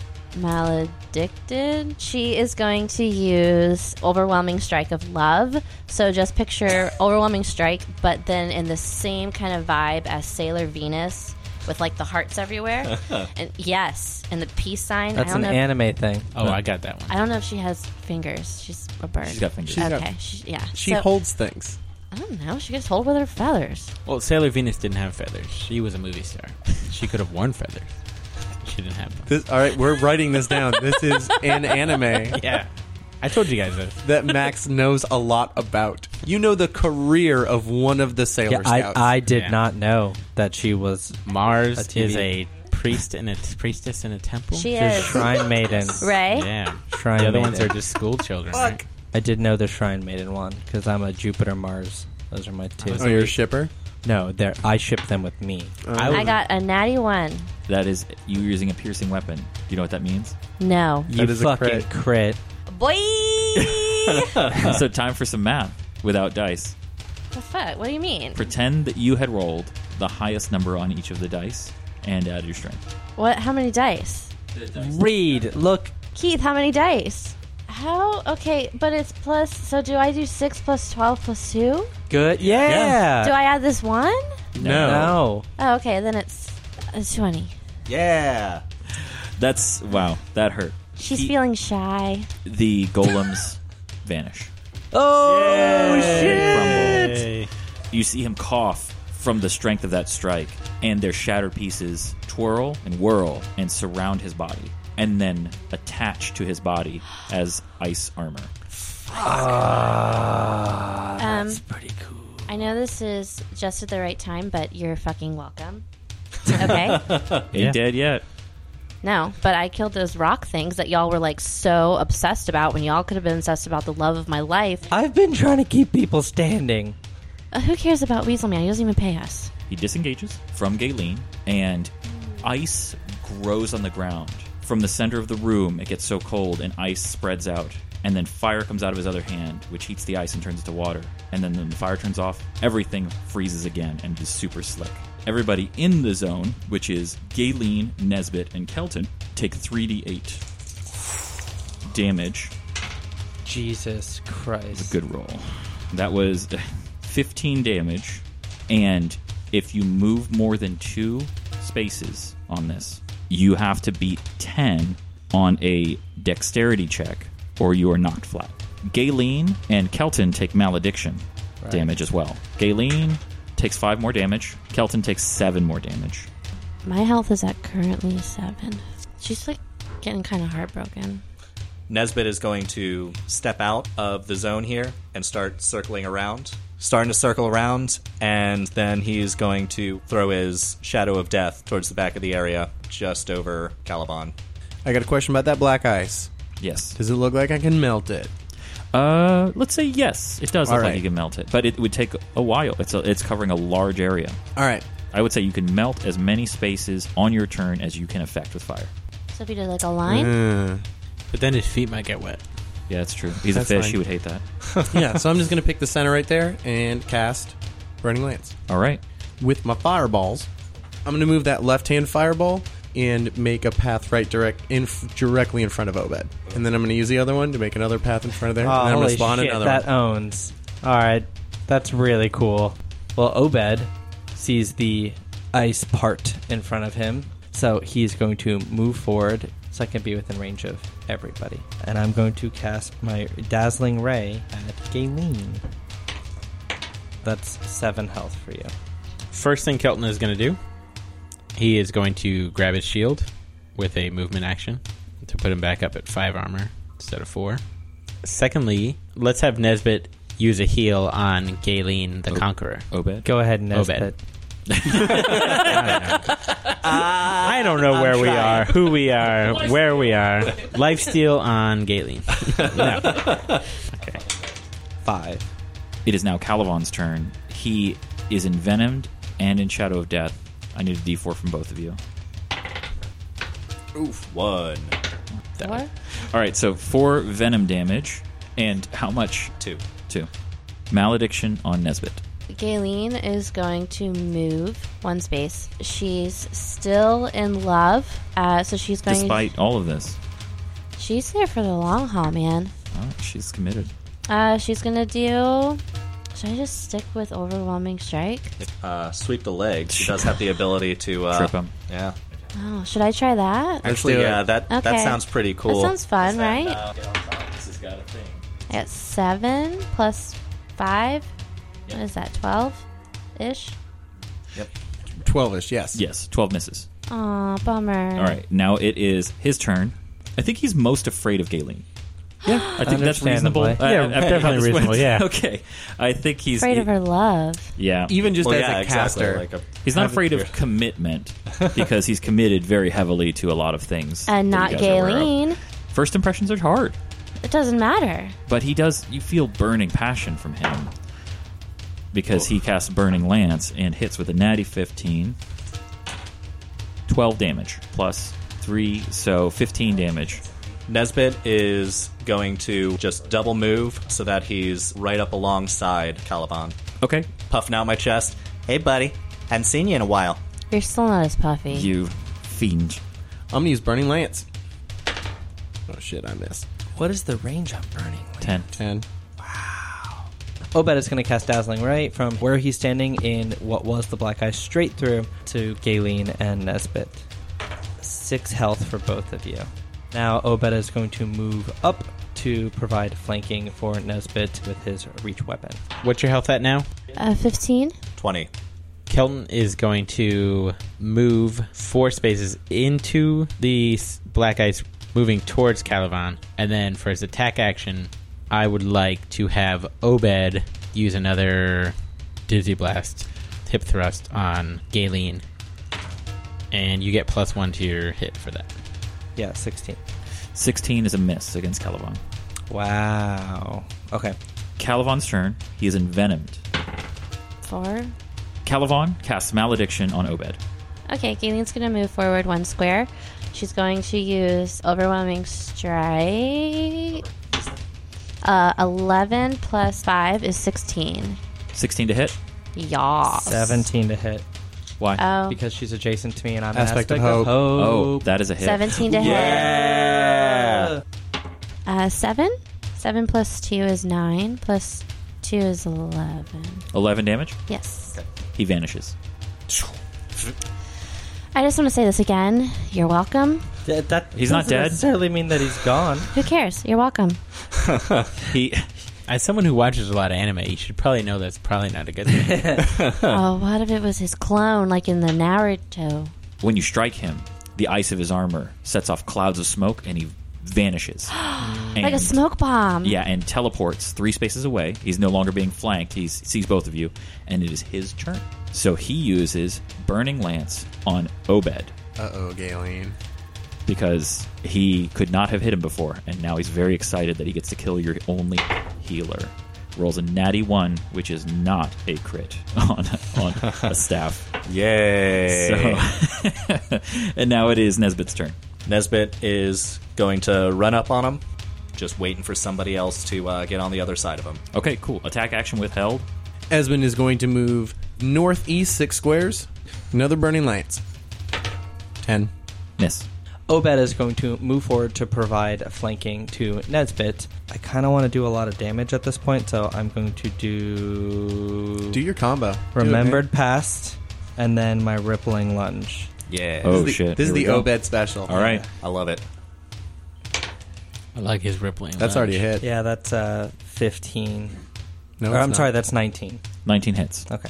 maledicted, she is going to use Overwhelming Strike of Love. So just picture Overwhelming Strike, but then in the same kind of vibe as Sailor Venus with like the hearts everywhere. And yes, and the peace sign. That's I don't an know if, anime thing. Oh, I got that one. I don't know if she has fingers. She's a bird. She's got fingers. She's got- okay, she, yeah. She So- holds things. I don't know. She gets hold with her feathers. Well, Sailor Venus didn't have feathers. She was a movie star. She could have worn feathers. She didn't have them. This, all right, we're writing this down. This is an anime Yeah. I told you guys this. that Max knows a lot about. You know the career of one of the Sailor Yeah, I, Scouts. I did Yeah. not know that she was Mars A T V. is a priest in a priestess in a temple. She she's a is. Shrine Maiden. Right? Yeah. Shrine the other Maiden. ones are just school children. Right? I did know the Shrine Maiden one because I'm a Jupiter Mars. Those are my two. Oh, you're a shipper? No, they're I ship them with me. I I was- got a natty one. That is you using a piercing weapon. Do you know what that means? No. You is a fucking crit. crit. Boy! So time for some math without dice. The fuck? What do you mean? Pretend that you had rolled the highest number on each of the dice and add your strength. What? How many dice? Read. Look. Keith, how many dice? How? Okay, but it's plus. So do I do six plus twelve plus two? Good. Yeah. Do I add this one? No. No. Oh, okay. Then it's, it's twenty. Yeah. That's wow. That hurt. She's He- feeling shy. The golems vanish. Oh Crumble. Hey. You see him cough from the strength of that strike, and their shattered pieces twirl and whirl and surround his body, and then attach to his body as ice armor. Um, pretty cool. I know this is just at the right time, but you're fucking welcome. Okay? Ain't Yeah. dead yet. No, but I killed those rock things that y'all were like so obsessed about when y'all could have been obsessed about the love of my life. I've been trying to keep people standing. Uh, who cares about Weasel Man? He doesn't even pay us. He disengages from Galen, and ice grows on the ground From the center of the room, it gets so cold and ice spreads out. And then fire comes out of his other hand, which heats the ice and turns it to water. And then when the fire turns off, everything freezes again and is super slick. Everybody in the zone, which is Galen, Nesbit, and Kelton, take three d eight damage. Jesus Christ. Good roll. That was fifteen damage. And if you move more than two spaces on this, you have to beat ten on a dexterity check, or you are knocked flat. Galen and Kelton take malediction right. damage as well. Galen takes five more damage. Kelton takes seven more damage. My health is at currently seven. She's like getting kind of heartbroken. Nesbit is going to step out of the zone here and start circling around. Starting to circle around, and then he's going to throw his Shadow of Death towards the back of the area, just over Caliban. I got a question about that black ice. Yes. Does it look like I can melt it? Uh, let's say yes. It does All look right. like you can melt it, but it would take a while. It's a, it's covering a large area. All right. I would say you can melt as many spaces on your turn as you can affect with fire. So if you did like a line? Uh, But then his feet might get wet. Yeah, that's true. He's That's a fish. fine. He would hate that. yeah, so I'm just going to pick the center right there and cast Burning Lance. All right. With my fireballs, I'm going to move that left-hand fireball and make a path right direct in directly in front of Obed. And then I'm going to use the other one to make another path in front of there. Oh, and then I'm going holy to spawn shit, another that one. owns. All right, that's really cool. Well, Obed sees the ice part in front of him, so he's going to move forward so I can be within range of everybody. And I'm going to cast my Dazzling Ray at Galen. That's seven health for you. First thing Kelton is going to do, he is going to grab his shield with a movement action to put him back up at five armor instead of four. Secondly, let's have Nesbit use a heal on Galen the O- Conqueror. Obed? Go ahead, Nesbit. Obed. I don't know where we are, who we are, where we are. Lifesteal on Galen. No. Okay. Five. It is now Calivan's turn. He is envenomed and in Shadow of Death. I need a d four from both of you. Oof. One. Four? All right, so four venom damage. And how much? Two. Two. Malediction on Nesbit. Galen is going to move one space. She's still in love, uh, so she's going. Despite all of this. She's here for the long haul, man. Oh, she's committed. Uh, she's gonna do. Should I just stick with Overwhelming Strike? Uh, sweep the legs. She does have the ability to uh, Trip him. Yeah. Oh, should I try that? Actually, do it. yeah, that that Okay. sounds pretty cool. That sounds fun, right? This has got a thing. I got seven plus five. What is that? Twelve ish. twelve-ish, yes. Yes, twelve misses. Aw, bummer. All right, now it is his turn. I think he's most afraid of Galen. Yeah, I think that's reasonable. Understandably. Yeah, I- I- I- definitely this reasonable, went- yeah. Okay, I think he's Afraid of her love. Yeah, Even just Well, as yeah, a exactly. caster. Like a, he's not have- afraid of commitment because he's committed very heavily to a lot of things. And that not you guys are aware of. Galen. First impressions are hard, It doesn't matter. but he does. You feel burning passion from him because he casts Burning Lance and hits with a natty fifteen. twelve damage plus three, so fifteen damage. Nesbit is going to just double move so that he's right up alongside Caliban. Okay, Puffing out my chest. Hey, buddy. Hadn't seen you in a while. You're still not as puffy. you fiend. I'm going to use Burning Lance. Oh, shit, I missed. What is the range on Burning Lance? Ten. ten. Obed is going to cast Dazzling Ray from where he's standing in what was the black ice straight through to Galen and Nesbit. Six health for both of you. Now Obed is going to move up to provide flanking for Nesbit with his reach weapon. What's your health at now? Uh, fifteen? twenty. Kelton is going to move four spaces into the s- black ice, moving towards Caliban. And then for his attack action, I would like to have Obed use another Dizzy Blast hip thrust on Galen. And you get plus one to your hit for that. Yeah, sixteen. sixteen is a miss against Caliban. Wow. Okay. Calivan's turn. He is envenomed. Four? Calivan casts Malediction on Obed. Okay, Galen's going to move forward one square. She's going to use Overwhelming Strike. Uh, eleven plus five is sixteen. sixteen to hit? Yas. seventeen to hit. Why? Oh. Because she's adjacent to me and I'm Aspect an of aspect of hope. hope. Oh, that is a hit. seventeen to Yeah. hit. Uh, seven? seven plus two is nine. Plus two is eleven. eleven damage? Yes. He vanishes. I just want to say this again. You're welcome. Th- that He's not doesn't dead? necessarily mean that he's gone. Who cares? You're welcome. He... As someone who watches a lot of anime, you should probably know that's probably not a good thing. Oh, what if it was his clone, like in the Naruto? When you strike him, the ice of his armor sets off clouds of smoke, and he vanishes. Like a And- smoke bomb. Yeah, and teleports three spaces away. He's no longer being flanked. He sees both of you, and it is his turn. So he uses Burning Lance on Obed Uh-oh, Galen. because he could not have hit him before, and now he's very excited that he gets to kill your only healer. Rolls a natty one, which is not a crit on on a staff. Yay. So, and now it is Nesbitt's turn. Nesbit is going to run up on him, just waiting for somebody else to uh, get on the other side of him. Okay, cool. Attack action withheld. Esmond is going to move northeast six squares. Another Burning Lance. Ten. Miss. Obed is going to move forward to provide flanking to Nesbit. I kind of want to do a lot of damage at this point, so I'm going to do... Do your combo. Remembered Past, and then my Rippling Lunge. Yeah. Oh, This is the, shit. This is Here we the go. Obed special. All right. I love it. I like his rippling. That's already a hit. Yeah, that's uh, fifteen. No, Or, it's I'm not. sorry, that's nineteen. nineteen hits. Okay.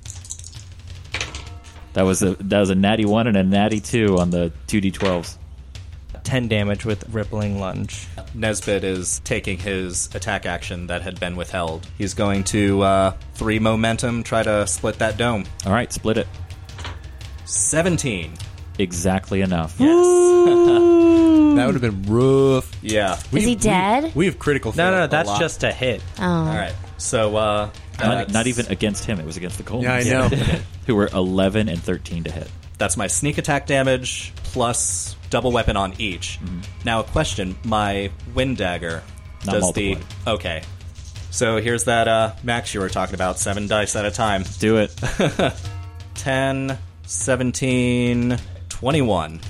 That was a that was a natty one and a natty two on the two d twelves. ten damage with Rippling Lunge. Nesbit is taking his attack action that had been withheld. He's going to uh, three momentum, try to split that dome. All right, split it. seventeen. Exactly enough. Yes. That would have been rough. Yeah. Is he dead? We have critical No, fail. no, A that's lot. just a hit. Oh. All right. So, uh, Not, that's- not even against him. It was against the Colts. Yeah, I know. Who were eleven and thirteen to hit. That's my sneak attack damage plus double weapon on each. Now, a question: my wind dagger Not does multiplied. the okay? So here's that uh, max you were talking about: seven dice at a time. Do it. ten, seventeen, twenty-one.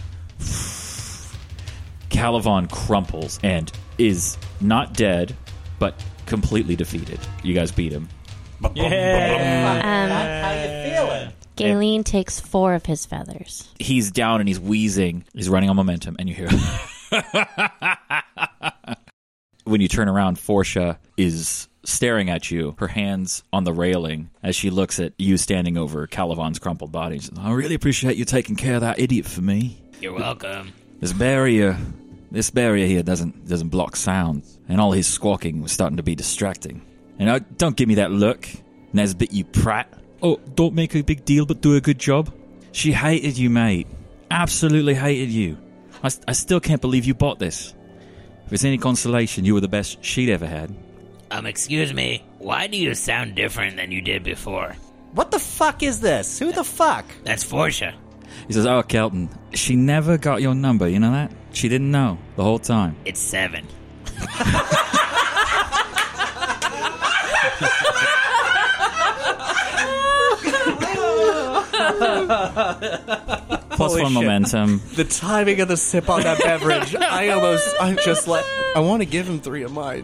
Calivan crumples and is not dead, but completely defeated. You guys beat him. Um, How you feeling? Galen takes four of his feathers. He's down and he's wheezing. He's running on momentum, and you hear. When you turn around, Forsha is staring at you, her hands on the railing, as she looks at you standing over Calivan's crumpled body. She says, I really appreciate you taking care of that idiot for me. You're welcome. This barrier, this barrier here doesn't doesn't block sound, and all his squawking was starting to be distracting. And I, don't give me that look, Nesbit, you prat. Oh, don't make a big deal, but do a good job. She hated you, mate. Absolutely hated you. I, I still can't believe you bought this. If it's any consolation, you were the best she'd ever had. Um, excuse me. Why do you sound different than you did before? What the fuck is this? Who the fuck? That's Forsha. He says, oh, Kelton, she never got your number, you know that? She didn't know the whole time. It's seven. Plus Holy one shit. momentum. The timing of the sip on that beverage, I almost, I just like. I want to give him three of mine.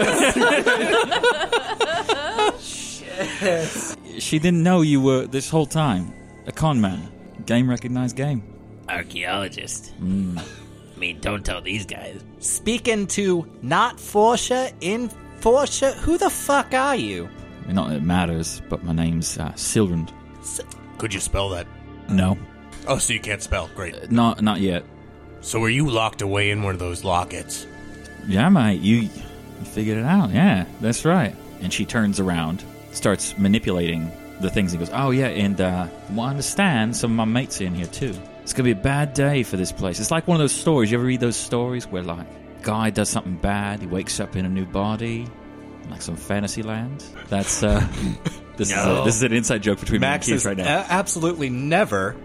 She didn't know you were this whole time a con man. Game recognized game. Archaeologist. I mean, don't tell these guys. Speaking to not Forsha, in Forsha, who the fuck are you? I mean, not that it matters, but my name's uh, Silrund. Could you spell that? No, Oh, so you can't spell. Great. not not yet. So were you locked away in one of those lockets? Yeah, mate, you, you figured it out. Yeah, that's right. And she turns around, starts manipulating the things. And goes, oh yeah, and uh, from what I understand, some of my mates are in here too. It's gonna be a bad day for this place. It's like one of those stories. You ever read those stories where like guy does something bad, he wakes up in a new body, like some fantasy land? That's uh, this is No. a, this is an inside joke between Max me and is Keith right now. a- absolutely never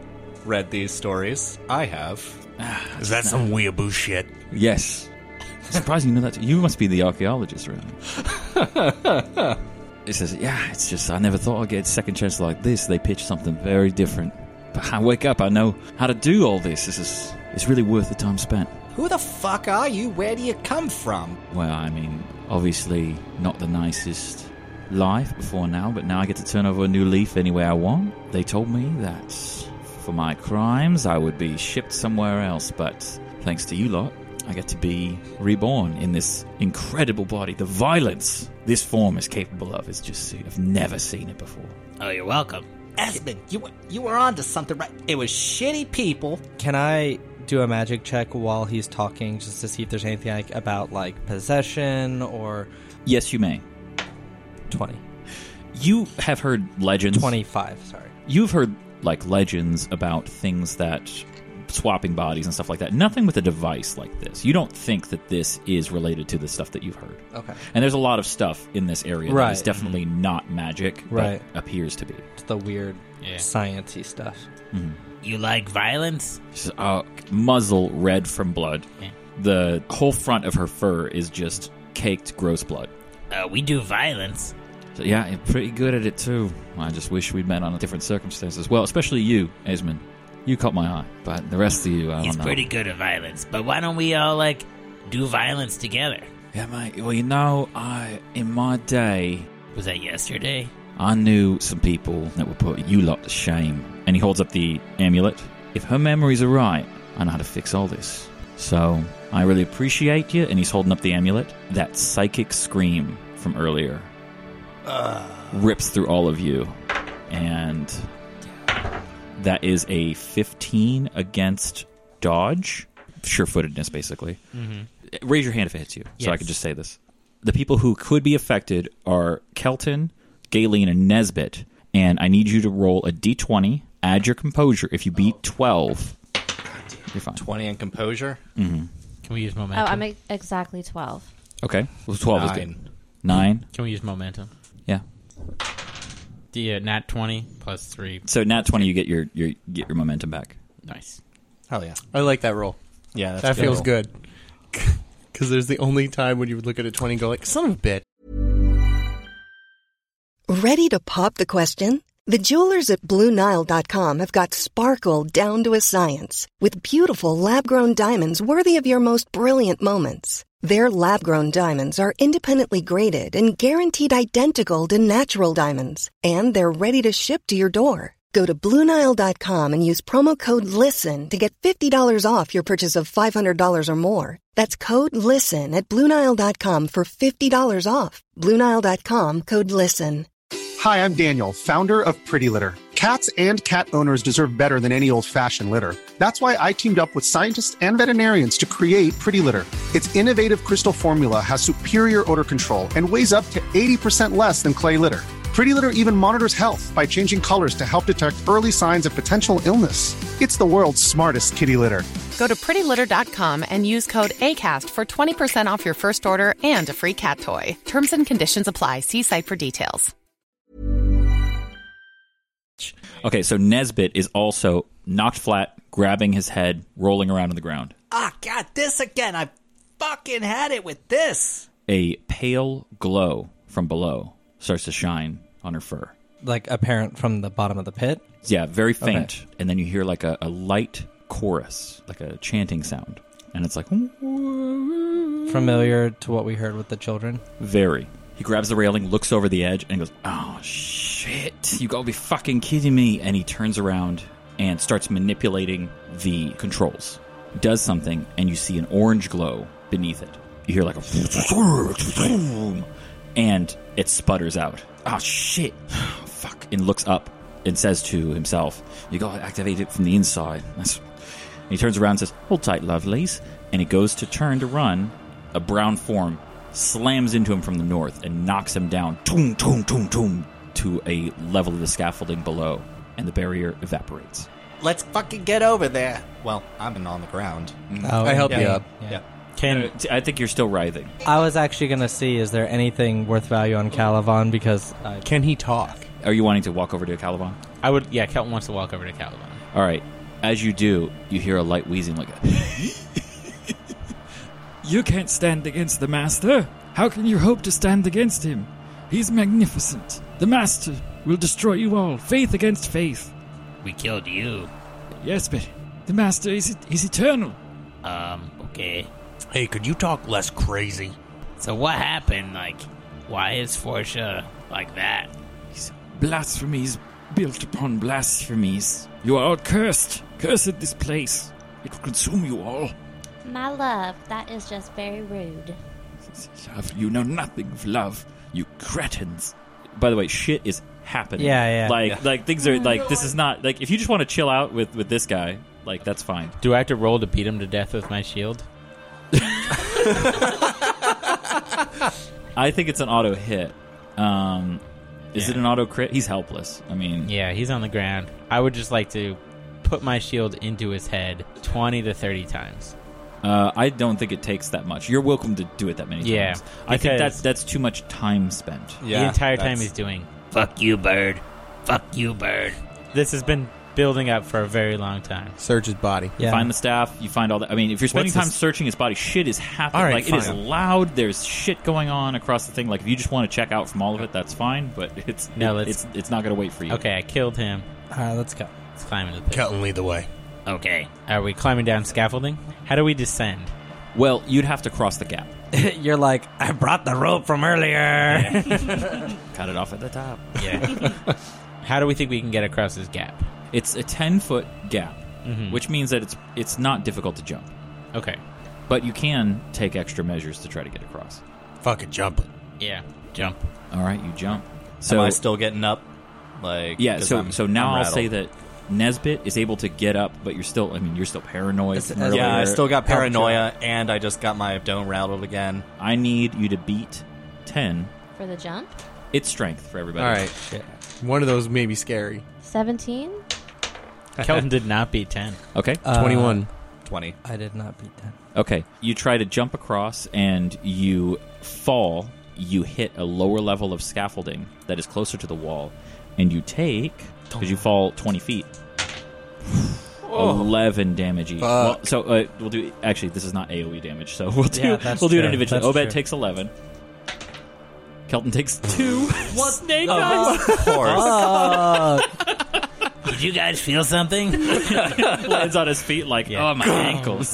read these stories. I have. Is that some weeaboo shit? Yes. Surprised you know that. You must be the archaeologist, really. It says, yeah, it's just, I never thought I'd get a second chance like this. They pitch something very different. But I wake up, I know how to do all this. This is, it's really worth the time spent. Who the fuck are you? Where do you come from? Well, I mean, obviously not the nicest life before now, but now I get to turn over a new leaf any way I want. They told me that for my crimes, I would be shipped somewhere else, but thanks to you lot, I get to be reborn in this incredible body. The violence this form is capable of is just, I've never seen it before. Oh, you're welcome. Esmond, you were, you were onto something, right? It was shitty people. Can I do a magic check while he's talking just to see if there's anything like, about, like, possession or... Yes, you may. twenty. You have heard legends. twenty-five, sorry. You've heard, like, legends about things that... swapping bodies and stuff like that. Nothing with a device like this. You don't think that this is related to the stuff that you've heard. Okay. And there's a lot of stuff in this area right. that is definitely not magic, right. but appears to be. It's the weird, yeah. science-y stuff. Mm-hmm. You like violence? She's, uh, muzzle red from blood. Yeah. The whole front of her fur is just caked gross blood. Uh, we do violence. So, yeah, you're pretty good at it too. I just wish we'd met under different circumstances. Well, especially you, Esmond. You caught my eye, but the rest of you, I He's don't know. pretty good at violence, but why don't we all, like, do violence together? Yeah, mate. Well, you know, I in my day... Was that yesterday? I knew some people that would put you lot to shame. And he holds up the amulet. If her memories are right, I know how to fix all this. So, I really appreciate you. And he's holding up the amulet. That psychic scream from earlier uh. rips through all of you. And... that is a fifteen against dodge. Sure-footedness, basically. Mm-hmm. Raise your hand if it hits you, yes. so I can just say this. The people who could be affected are Kelton, Galen, and Nesbit. And I need you to roll a d twenty, add your composure. If you beat oh. twelve, you're fine. twenty and composure? Mm-hmm. Can we use momentum? Oh, I'm e- exactly twelve. Okay. Well, twelve Nine. is good. Nine? Can we use momentum? Yeah. The uh, nat twenty plus three. So nat twenty, you get your, your get your momentum back. Nice. Hell yeah. I like that roll. Yeah, that's that good feels roll. good. Because there's the only time when you would look at a twenty and go like, son of a bitch. Ready to pop the question? The jewelers at Blue Nile dot com have got sparkle down to a science with beautiful lab-grown diamonds worthy of your most brilliant moments. Their lab-grown diamonds are independently graded and guaranteed identical to natural diamonds. And they're ready to ship to your door. Go to Blue Nile dot com and use promo code LISTEN to get fifty dollars off your purchase of five hundred dollars or more. That's code LISTEN at Blue Nile dot com for fifty dollars off. Blue Nile dot com, code LISTEN. Hi, I'm Daniel, founder of Pretty Litter. Cats and cat owners deserve better than any old-fashioned litter. That's why I teamed up with scientists and veterinarians to create Pretty Litter. Its innovative crystal formula has superior odor control and weighs up to eighty percent less than clay litter. Pretty Litter even monitors health by changing colors to help detect early signs of potential illness. It's the world's smartest kitty litter. Go to pretty litter dot com and use code ACAST for twenty percent off your first order and a free cat toy. Terms and conditions apply. See site for details. Okay, so Nesbit is also knocked flat, grabbing his head, rolling around on the ground. Ah, God, this again. I fucking had it with this. A pale glow from below starts to shine on her fur. Like apparent from the bottom of the pit? Yeah, very faint. Okay. And then you hear like a, a light chorus, like a chanting sound. And it's like... familiar to what we heard with the children? Very. He grabs the railing, looks over the edge, and goes, oh, shit. You gotta be fucking kidding me. And he turns around and starts manipulating the controls. Does something, and you see an orange glow beneath it. You hear like a... and it sputters out. Oh, shit. Fuck. And looks up and says to himself, you gotta activate it from the inside. That's... And he turns around and says, hold tight, lovelies. And he goes to turn to run. A brown form slams into him from the north and knocks him down, toom, toom, toom, toom, to a level of the scaffolding below, and the barrier evaporates. Let's fucking get over there. Well, I'm on the ground. Oh, I help yeah, you up. Yeah. Yeah. Can I think you're still writhing. I was actually going to see, is there anything worth value on Caliban? Because I... Can he talk? Are you wanting to walk over to Caliban? I would, yeah, Kelton wants to walk over to Caliban. All right. As you do, you hear a light wheezing like a... You can't stand against the Master. How can you hope to stand against him? He's magnificent. The Master will destroy you all. Faith against faith. We killed you. Yes, but the Master is is eternal. Um, okay. Hey, could you talk less crazy? So what happened? Like, why is Forsha like that? Blasphemies built upon blasphemies. You are all cursed. Cursed this place. It will consume you all. My love, that is just very rude. You know nothing of love, you cretins. By the way, shit is happening. Yeah, yeah. Like, Yeah. like things are like this is not like if you just want to chill out with with this guy, like that's fine. Do I have to roll to beat him to death with my shield? I think it's an auto hit. Um, is Yeah. it an auto crit? He's helpless. I mean, Yeah, he's on the ground. I would just like to put my shield into his head twenty to thirty times. uh, I don't think it takes that much. You're welcome to do it that many Yeah, times. I think because- that's that's too much time spent. the entire time he's doing. Fuck you, bird. Fuck you, bird. This has been building up for a very long time. Search his body. You find the staff. You find all that. I mean, if you're spending What's time this- searching his body, shit is happening. All right, like it is fine. loud. There's shit going on across the thing. Like if you just want to check out from all of it, that's fine. But it's No, it- let's- it's it's not going to wait for you. Okay, I killed him. All right, let's go. Let's climb into the pit. Kelton, lead the way. Okay. Are we climbing down scaffolding? How do we descend? Well, you'd have to cross the gap. You're like, I brought the rope from earlier. Cut it off at the top. Yeah. How do we think we can get across this gap? It's a ten foot gap, Mhm. which means that it's it's not difficult to jump. Okay. But you can take extra measures to try to get across. Fucking jump it. Yeah. Jump. All right, you jump. So Am I still getting up? Like, yeah. 'cause So I'm- so now I'm I'll say rattled. that Nesbit is able to get up, but you're still. I mean, you're still paranoid. From earlier. Yeah, I still got paranoia, and I just got my dome rattled again. I need you to beat ten. For the jump? It's strength for everybody. All right. One of those may be scary. seventeen? Kelton did not beat ten. Okay. Uh, twenty-one. twenty. I did not beat that. Okay. You try to jump across and you fall. You hit a lower level of scaffolding that is closer to the wall, and you take, because you fall twenty feet, eleven damage each. Well, Fuck. so uh, we'll do. Actually, this is not A O E damage, so we'll do. Yeah, that's we'll do it true. individually. That's Obed true. takes eleven. Kelton takes two. What? Snake Of eyes. course. Did you guys feel something? Lands on his feet like, oh, my ankles.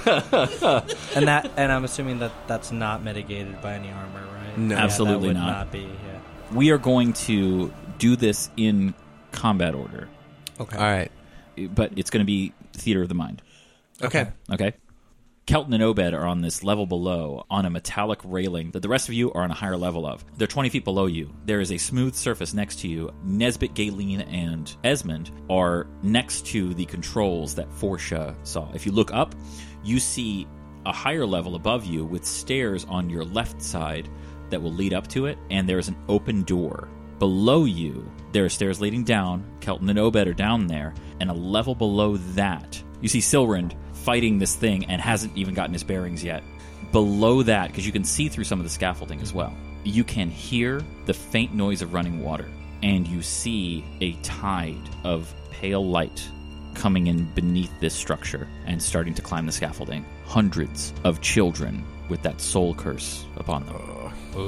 and that, and I'm assuming that that's not mitigated by any armor, right? No. Yeah, Absolutely that would not. not be. Yeah. We are going to do this in combat order, Okay. All right. but it's going to be theater of the mind. Okay. Okay. Kelton and Obed are on this level below on a metallic railing that the rest of you are on a higher level of. They're twenty feet below you. There is a smooth surface next to you. Nesbit, Galen, and Esmond are next to the controls that Forsha saw. If you look up, you see a higher level above you with stairs on your left side that will lead up to it, and there is an open door. Below you, there are stairs leading down. Kelton and Obed are down there, and a level below that, you see Silrond fighting this thing and hasn't even gotten his bearings yet. Below that, because you can see through some of the scaffolding as well, you can hear the faint noise of running water, and you see a tide of pale light coming in beneath this structure and starting to climb the scaffolding. Hundreds of children with that soul curse upon them.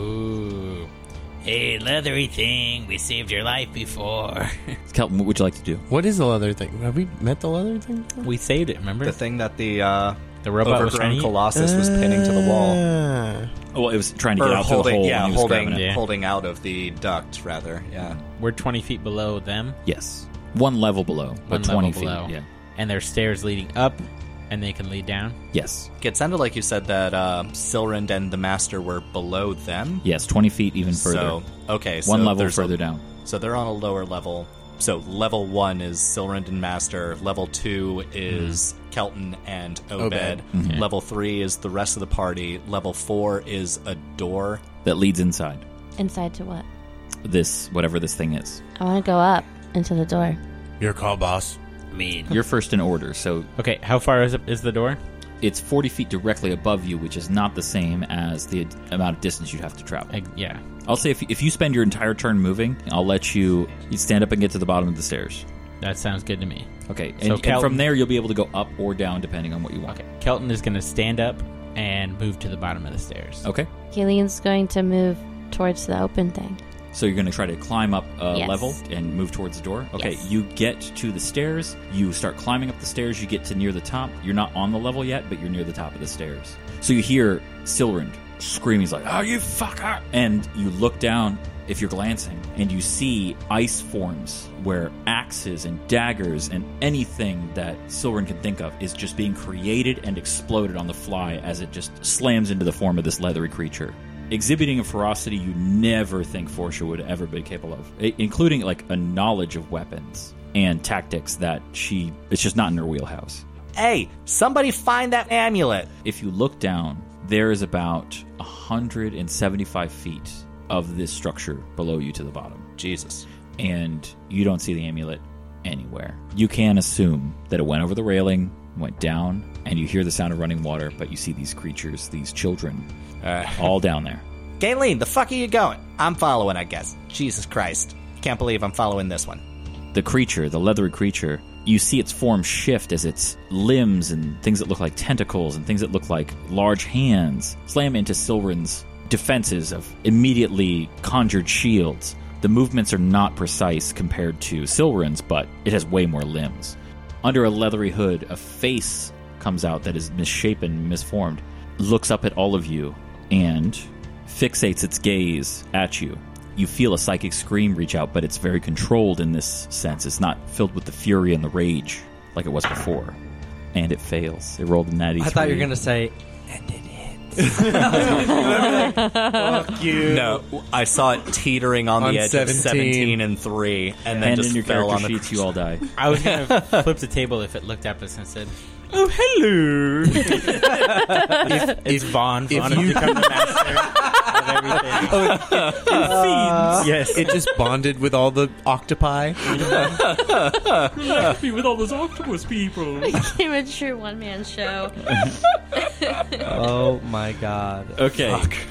Ooh. Hey, leathery thing. We saved your life before. Kelton, what would you like to do? What is the leather thing? Have we met the leather thing? before? We saved it, remember? The thing that the uh, The robot was trying overgrown to eat? colossus was pinning to the wall. Ah. Well, it was trying to Or get out holding, through the hole. yeah, and he was holding, grabbing it. Yeah. holding out of the duct, rather. Yeah. We're twenty feet below them. Yes. One level below, but One twenty level feet. below. Yeah. And there's stairs leading up, and they can lead down. Yes. It sounded like you said that uh, Silrond and the Master were below them. Yes, twenty feet even further. So, okay. So One level there's further a, down. So they're on a lower level. So level one is Silrond and Master. Level two is Kelton and Obed. Obed. Mhm. Level three is the rest of the party. Level four is a door. That leads inside. Inside to what? This, whatever this thing is. I want to go up into the door. Your call, boss. I mean, You're first in order, so Okay, how far is, it, is the door? it's forty feet directly above you, which is not the same as the amount of distance you'd have to travel. I, yeah. I'll say if, if you spend your entire turn moving, I'll let you you stand up and get to the bottom of the stairs. That sounds good to me. Okay, and, So and Kelton- from there you'll be able to go up or down depending on what you want. Okay. Kelton is going to stand up and move to the bottom of the stairs. Okay. Galen's going to move towards the open thing. So you're going to try to climb up a Yes. level and move towards the door? Okay, Yes. you get to the stairs. You start climbing up the stairs. You get to near the top. You're not on the level yet, but you're near the top of the stairs. So you hear Silrund scream. He's like, oh, you fucker! And you look down, if you're glancing, and you see ice forms where axes and daggers and anything that Silrund can think of is just being created and exploded on the fly as it just slams into the form of this leathery creature. Exhibiting a ferocity you never think Forsha would ever be capable of, I- including like a knowledge of weapons and tactics that she, it's just not in her wheelhouse. Hey, somebody find that amulet. If you look down, there is about one hundred seventy-five feet of this structure below you to the bottom. Jesus. And you don't see the amulet anywhere. You can assume that it went over the railing, went down, and you hear the sound of running water, but you see these creatures, these children, uh, all down there. Galen, the fuck are you going? I'm following, I guess. Jesus Christ. Can't believe I'm following this one. The creature, the leathery creature, you see its form shift as its limbs and things that look like tentacles and things that look like large hands slam into Silrund's defenses of immediately conjured shields. The movements are not precise compared to Silrund's, but it has way more limbs. Under a leathery hood, a face comes out that is misshapen, misformed, looks up at all of you, and fixates its gaze at you. You feel a psychic scream reach out, but it's very controlled in this sense. It's not filled with the fury and the rage like it was before. And it fails. It rolled a natty I thought you were three. going to say, and it hits. Fuck you. No, I saw it teetering on, On the edge seventeen. of seventeen and three, and then And just in your fell character on the sheets, you all die. I was going to flip the table if it looked at us and said, oh, hello. if, it's Vaughn. Vaughn has you- become the master of everything. Oh, it, it, Uh, yes. It just bonded with all the octopi. Be with all those octopus people. Became a true one-man show. Oh my god. Okay.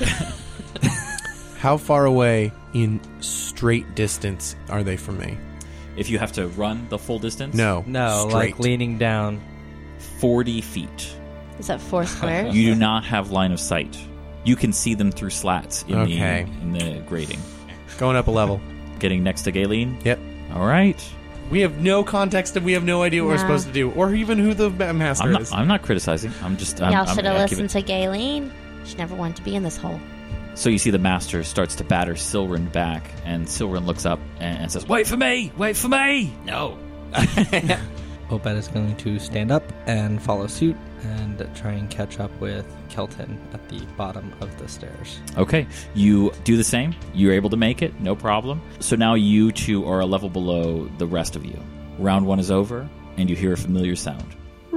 How far away in straight distance are they from me? If you have to run the full distance? No. No, straight. like leaning down. forty feet. Is that four squares? You do not have line of sight. You can see them through slats in, Okay. the, in the grating. Going up a level. Getting next to Galen? Yep. All right. We have no context and we have no idea what we're No. supposed to do, or even who the ma- master I'm not, is. I'm not criticizing. I'm just... I'm, Y'all I'm- should have I keep listened it- to Galen. She never wanted to be in this hole. So you see the master starts to batter Silrund back, and Silrund looks up and, and says, wait for me! Wait for me! No. Obed is going to stand up and follow suit and try and catch up with Kelton at the bottom of the stairs. Okay, you do the same. You're able to make it, no problem. So now you two are a level below the rest of you. Round one is over, and you hear a familiar sound.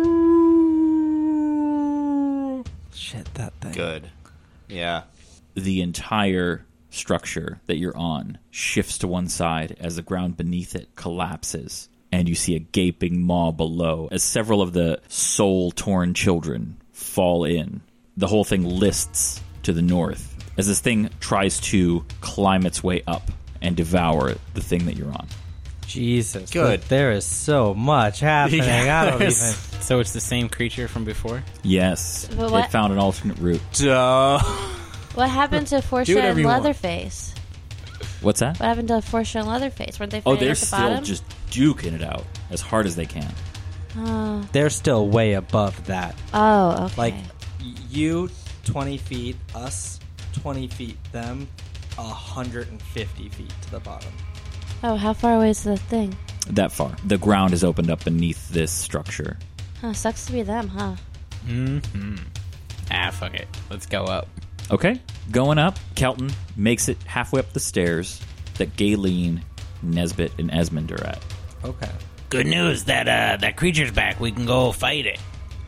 Shit, that thing. Good. Yeah. The entire structure that you're on shifts to one side as the ground beneath it collapses, and you see a gaping maw below as several of the soul-torn children fall in. The whole thing lists to the north as this thing tries to climb its way up and devour the thing that you're on. Jesus. Good. but There is so much happening. I don't even. Yes. So it's the same creature from before? Yes, But they what- found an alternate route. Duh. What happened to Forsha whatever and you want. Leatherface? What's that? What happened to Forsha and Leatherface? Weren't they Oh, fighting they're at the still bottom? just duking it out as hard as they can. Oh. They're still way above that. Oh, okay. Like, y- you, twenty feet, us, twenty feet, them, one hundred fifty feet to the bottom. Oh, how far away is the thing? That far. The ground has opened up beneath this structure. Huh, sucks to be them, huh? Mm-hmm. Ah, fuck it. Let's go up. Okay, going up, Kelton makes it halfway up the stairs that Galen, Nesbit, and Esmond are at. Okay. Good news that uh, that creature's back. We can go fight it.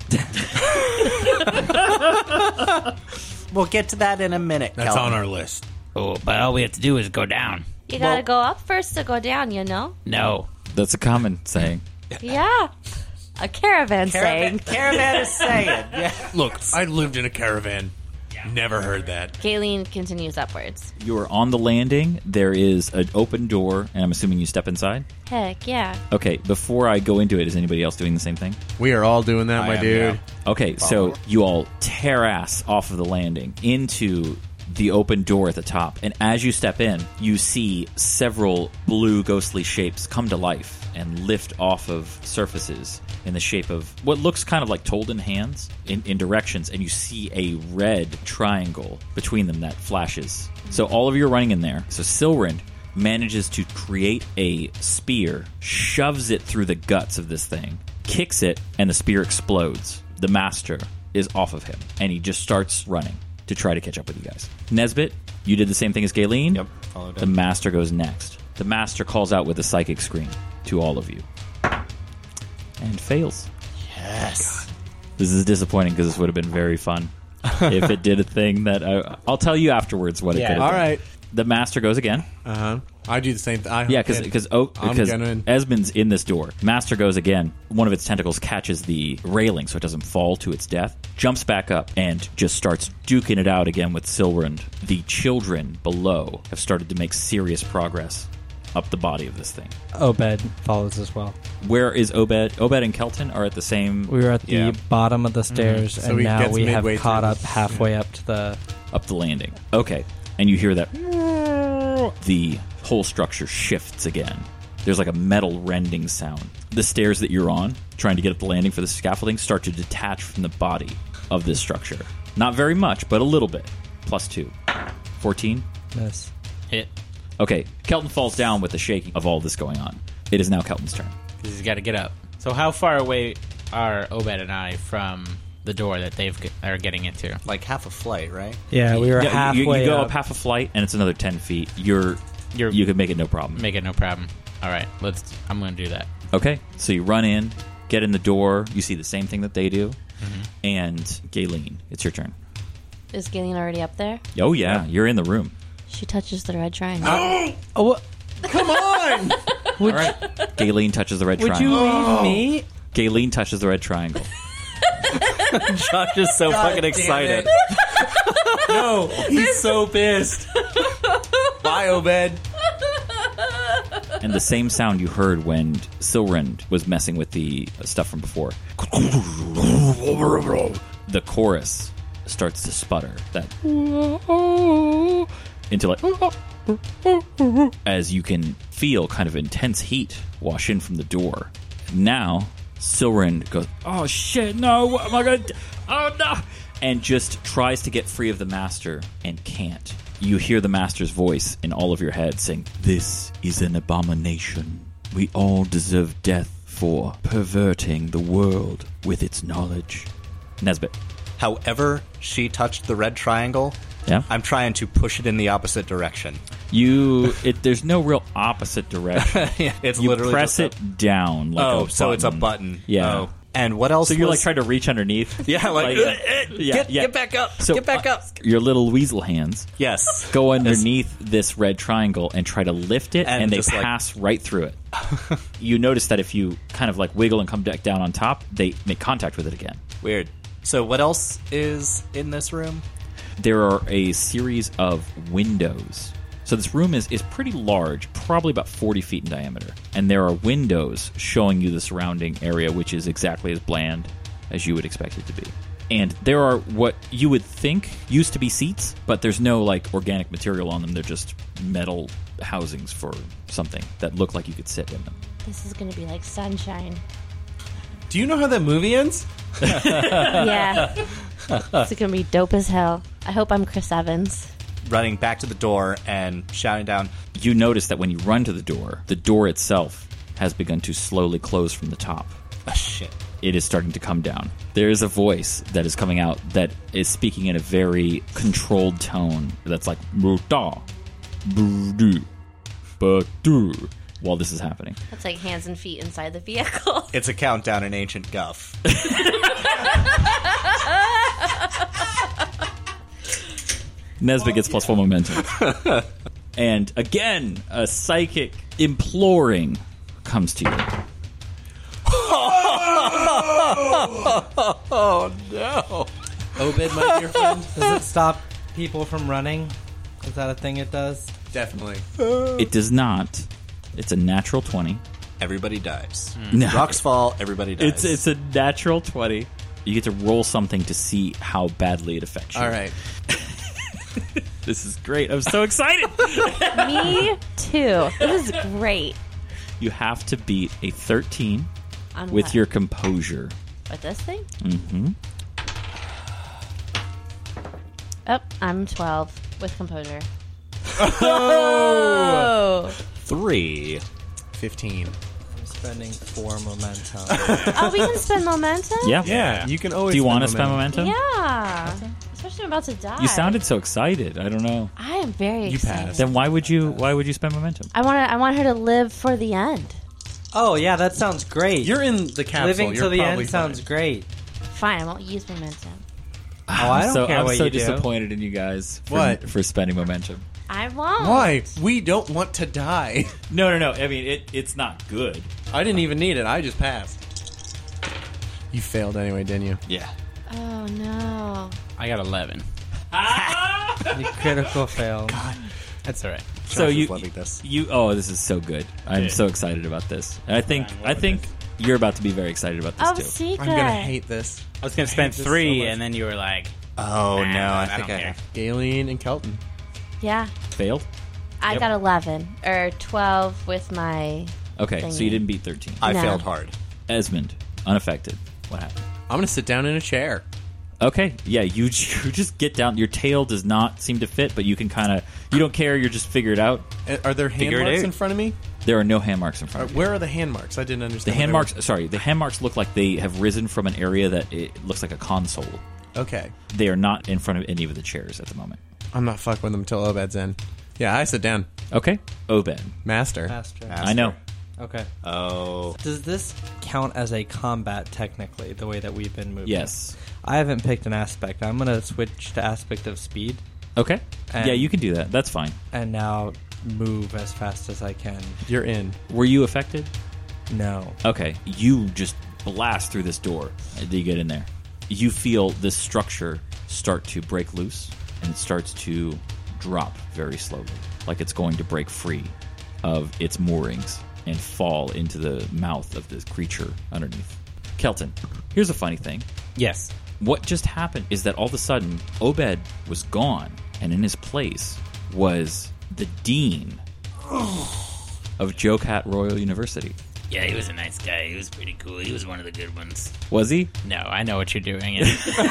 We'll get to that in a minute, That's Kelton. on our list. Oh, but all we have to do is go down. You gotta go up first to go down, you know? No. That's a common saying. Yeah. A caravan, Caravan, saying. caravan is saying. Yeah. Look, I lived in a caravan. Never heard that. Galen continues upwards. You are on the landing. There is an open door, and I'm assuming you step inside? Heck, yeah. Okay, before I go into it, is anybody else doing the same thing? We are all doing that, I my am, dude. yeah. Okay, so you all tear ass off of the landing into the open door at the top. And as you step in, you see several blue ghostly shapes come to life and lift off of surfaces in the shape of what looks kind of like Tolden hands in, in directions. And you see a red triangle between them that flashes. So all of you are running in there. So Silrind manages to create a spear, shoves it through the guts of this thing, kicks it, and the spear explodes. The master is off of him, and he just starts running to try to catch up with you guys. Nesbit, you did the same thing as Galen. Yep, followed The it. master goes next. The master calls out with a psychic scream to all of you. And fails. Yes. This is disappointing because this would have been very fun if it did a thing that I, I'll tell you afterwards what it Yeah. could have All done. right. The master goes again. Uh huh. I do the same thing. Yeah, because because oh, I'm because gonna- Esmond's in this door. Master goes again. One of its tentacles catches the railing so it doesn't fall to its death. Jumps back up and just starts duking it out again with Silrind. The children below have started to make serious progress up the body of this thing. Obed follows as well. Where is Obed? Obed and Kelton are at the same. We were at the Yeah. bottom of the stairs, Mhm. So and he now gets we have midway caught through up this- halfway up to the up the landing. Okay, and you hear that. The whole structure shifts again. There's like a metal rending sound. The stairs that you're on, trying to get up the landing for the scaffolding, start to detach from the body of this structure. Not very much, but a little bit. Plus two. fourteen? Yes. Hit. Okay, Kelton falls down with the shaking of all this going on. It is now Kelton's turn. Because he's got to get up. So how far away are Obed and I from the door that they've are getting into? Like half a flight, right? Yeah, we were Yeah, you- halfway You, go up. up half a flight, and it's another ten feet. You're, You're you could make it no problem. Make it no problem. All right, let's. I'm going to do that. Okay, so you run in, get in the door. You see the same thing that they do. Mm-hmm. And Galen, it's your turn. Is Galen already up there? Oh, yeah, you're in the room. She touches the red triangle. Oh, what? Come on! All right. Galen touches the red Would you triangle. leave me? Galen touches the red triangle. Josh is so God fucking damn excited. No, he's so pissed. Bye, Obed. And the same sound you heard when Silrind was messing with the stuff from before. The chorus starts to sputter. That into like as you can feel kind of intense heat wash in from the door. Now Silrind goes, Oh shit, no, what am I gonna do? Oh no! and just tries to get free of the master and can't. You hear the master's voice in all of your head saying, "This is an abomination. We all deserve death for perverting the world with its knowledge." Nesbit. However she touched the red triangle, Yeah. I'm trying to push it in the opposite direction. You, it, there's no real opposite direction. Yeah, it's you literally press just it down. Like Oh, a so it's a button. button. Yeah. Oh. And what else So you're was- like trying to reach underneath. Yeah, like, uh, "Uh, uh, yeah, get- yeah. get back up, So, get back uh, up." Your little weasel hands, Yes, go underneath this red triangle and try to lift it, And and, they just, like- pass right through it. You notice that if you kind of like wiggle and come back down on top, they make contact with it again. Weird. So what else is in this room? There are a series of windows. So this room is, is pretty large, probably about forty feet in diameter. And there are windows showing you the surrounding area, which is exactly as bland as you would expect it to be. And there are what you would think used to be seats, but there's no like organic material on them. They're just metal housings for something that look like you could sit in them. This is gonna be like sunshine. Do you know how that movie ends? Yeah. It's gonna be dope as hell. I hope I'm Chris Evans. Running back to the door and shouting down. You notice that when you run to the door, the door itself has begun to slowly close from the top. Oh, shit. It is starting to come down. There is a voice that is coming out that is speaking in a very controlled tone that's like "Muta, budu, badu," while this is happening. That's like hands and feet inside the vehicle. It's a countdown in ancient guff. Nesbit gets plus one momentum. And again, a psychic imploring comes to you. Oh, no. Obed, my dear friend. Does it stop people from running? Is that a thing it does? Definitely. It does not. It's a natural twenty. Everybody dies. No. Rocks fall, everybody dies. It's it's a natural twenty. You get to roll something to see how badly it affects you. All right. This is great. I'm so excited. Me too. This is great. You have to beat a thirteen On with what? your composure. With this thing? Mm-hmm. Oh, I'm twelve with composure. Oh! Three. Fifteen. I'm spending four momentum. Oh, we can spend momentum? Yeah. Yeah. You can always Do you want to spend spend momentum? Yeah. Especially when I'm about to die. You sounded so excited. I don't know. I am very You excited. passed. Then why would you why would you spend momentum? I want to. I want her to live for the end. Oh, yeah, that sounds great. You're in the capsule. Living You're to the probably end sounds fine. great. Fine, I won't use momentum. Oh, I don't so, care I'm what so you do. disappointed in you guys for, What? for spending momentum. I won't. Why? We don't want to die. No, no, no. I mean, it, it's not good. I didn't even need it. I just passed. You failed anyway, didn't you? Yeah. Oh no. I got eleven. You critical fail. That's all right. So Josh you, is loving this. you, oh, this is so good. I'm Good. so excited about this. And I think, I'm I loving think you're about to be very excited about this Oh, too. secret. I'm gonna hate this. I was going to spend this three, so much. and then you were like, Oh, nah, no, I, I think don't I care. have. Galen and Kelton. Yeah, Failed. I Yep. got eleven or twelve with my. Okay, so Thingy. you didn't beat thirteen. I No. failed hard. Esmond, unaffected. What happened? I'm gonna sit down in a chair. Okay, yeah, you, you just get down. Your tail does not seem to fit, but you can kind of. You don't care. You're just figure it out. Uh, Are there hand Figure it marks out. in front of me? There are no hand marks in Uh, front of you. where are the hand marks? I didn't The understand. hand what they marks. Sorry, the hand marks look like they have risen from an area that it looks like a console. were. Okay. They are not in front of any of the chairs at the moment. I'm not fucking with them until Obed's in. Yeah, I sit down. Okay, Obed. Master. Master. I know. Okay. Oh. Does this count as a combat technically, the way that we've been moving? Yes. I haven't picked an aspect. I'm going to switch to aspect of speed Okay. And- yeah, you can do that. That's fine. and now move as fast as I can. You're in. Were you affected? No. Okay, you just blast through this door. Do you get in there? You feel this structure start to break loose, and it starts to drop very slowly, like it's going to break free of its moorings and fall into the mouth of this creature underneath. Kelton, here's a funny thing. yes. What just happened is that all of a sudden, Obed was gone, and in his place was the dean of Jokat Royal University. Yeah, he was a nice guy. He was pretty cool. He was one of the good ones. Was he? No, I know what you're doing.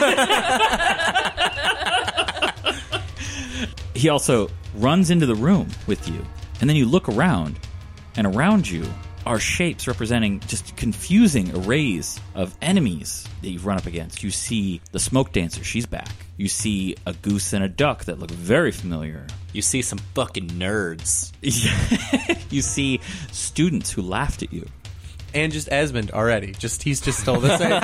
He also runs into the room with you, and then you look around, and around you are shapes representing just confusing arrays of enemies that you've run up against. You see the smoke dancer, she's back. You see a goose and a duck that look very familiar. You see some fucking nerds. You see students who laughed at you. And just Esmond already. Just he's just still the same.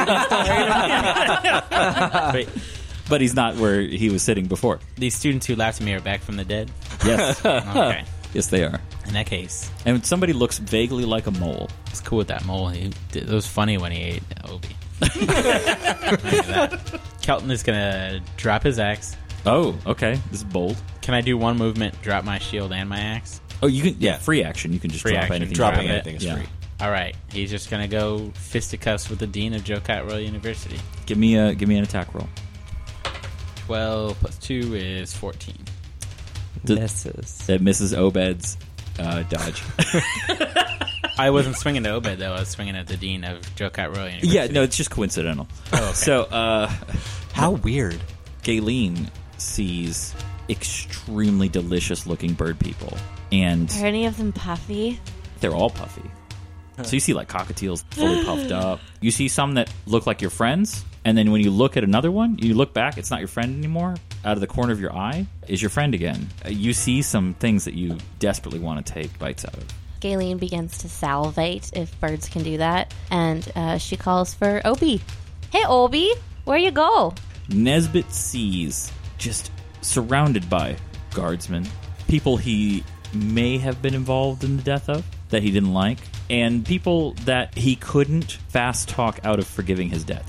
Right. But he's not where he was sitting before. These students who laughed at me are back from the dead? Yes. Okay. Yes, they are. In that case, And somebody looks vaguely like a mole. it's cool with that mole. He, it was funny when he ate Obi. Look at that. Kelton is going to drop his axe. Oh, okay. This is bold. Can I do one movement, drop my shield and my axe? Oh, you can. Yeah, free action. You can just Free drop action. anything. you Dropping want. anything is Yeah. free. All right. He's just going to go fisticuffs with the dean of Jokat Royal University. Give me a give me an attack roll. twelve plus two is fourteen. Th- Misses. That misses Obed's uh, dodge. I wasn't swinging to Obed, though. I was swinging at the dean of Jokat Royal University. Yeah, no, it's just coincidental. Oh, okay. So, uh, How weird. Galen sees extremely delicious-looking bird people, and Are any of them puffy? they're all puffy. So you see like cockatiels fully puffed up. You see some that look like your friends, and then when you look at another one, you look back, it's not your friend anymore. Out of the corner of your eye is your friend again. Uh, You see some things that you desperately want to take bites out of. Galen begins to salivate, if birds can do that, and uh, she calls for Obi. Hey, Obi, where you go? Nesbit sees, just surrounded by guardsmen, people he may have been involved in the death of that he didn't like, and people that he couldn't fast talk out of forgiving his debts.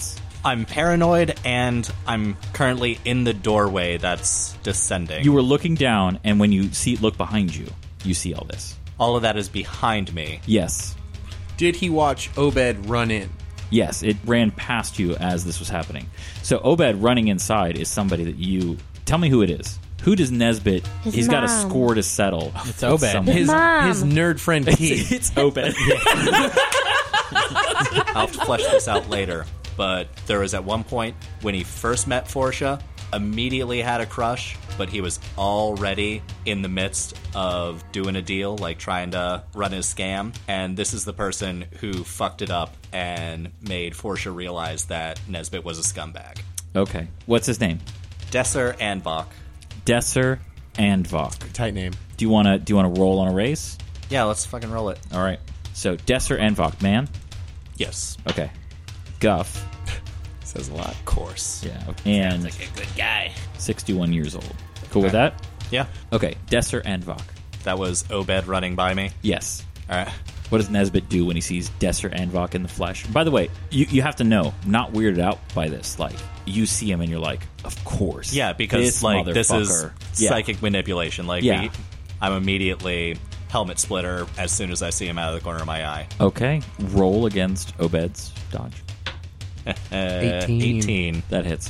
I'm paranoid, and I'm currently in the doorway that's descending. You were looking down, and when you see look behind you, you see all this. All of that is behind me. Yes. Did he watch Obed run in? Yes, it ran past you as this was happening. So Obed running inside is somebody that you... Tell me who it is. Who does Nesbit... His he's got a mom. score to settle. It's Obed. someone. His mom. His nerd friend T. It's, it's Obed. I'll have to flesh this out later. But there was at one point when he first met Forsha, immediately had a crush, but he was already in the midst of doing a deal, like trying to run his scam. And this is the person who fucked it up and made Forsha realize that Nesbit was a scumbag. Okay. What's his name? Desser Anvok. Desser Anvok. Tight name. Do you want to do you want to roll on a race? Yeah, let's fucking roll it. All right. So Desser Anvok, man. Yes. Okay. Guff. Says a lot. Of course. Yeah. And Sounds like a good guy. sixty-one years old. Cool with that? Yeah. Okay. Desser Anvok. That was Obed running by me. Yes. All right. What does Nesbit do when he sees Desser Anvok in the flesh? By the way, you, you have to know, not weirded out by this. Like, you see him and you're like, of course. Yeah, because this like this is motherfucker. Yeah. psychic manipulation. Like, Yeah. we, I'm immediately helmet splitter as soon as I see him out of the corner of my eye. Okay. Roll against Obed's dodge. Uh, eighteen. eighteen. That hits.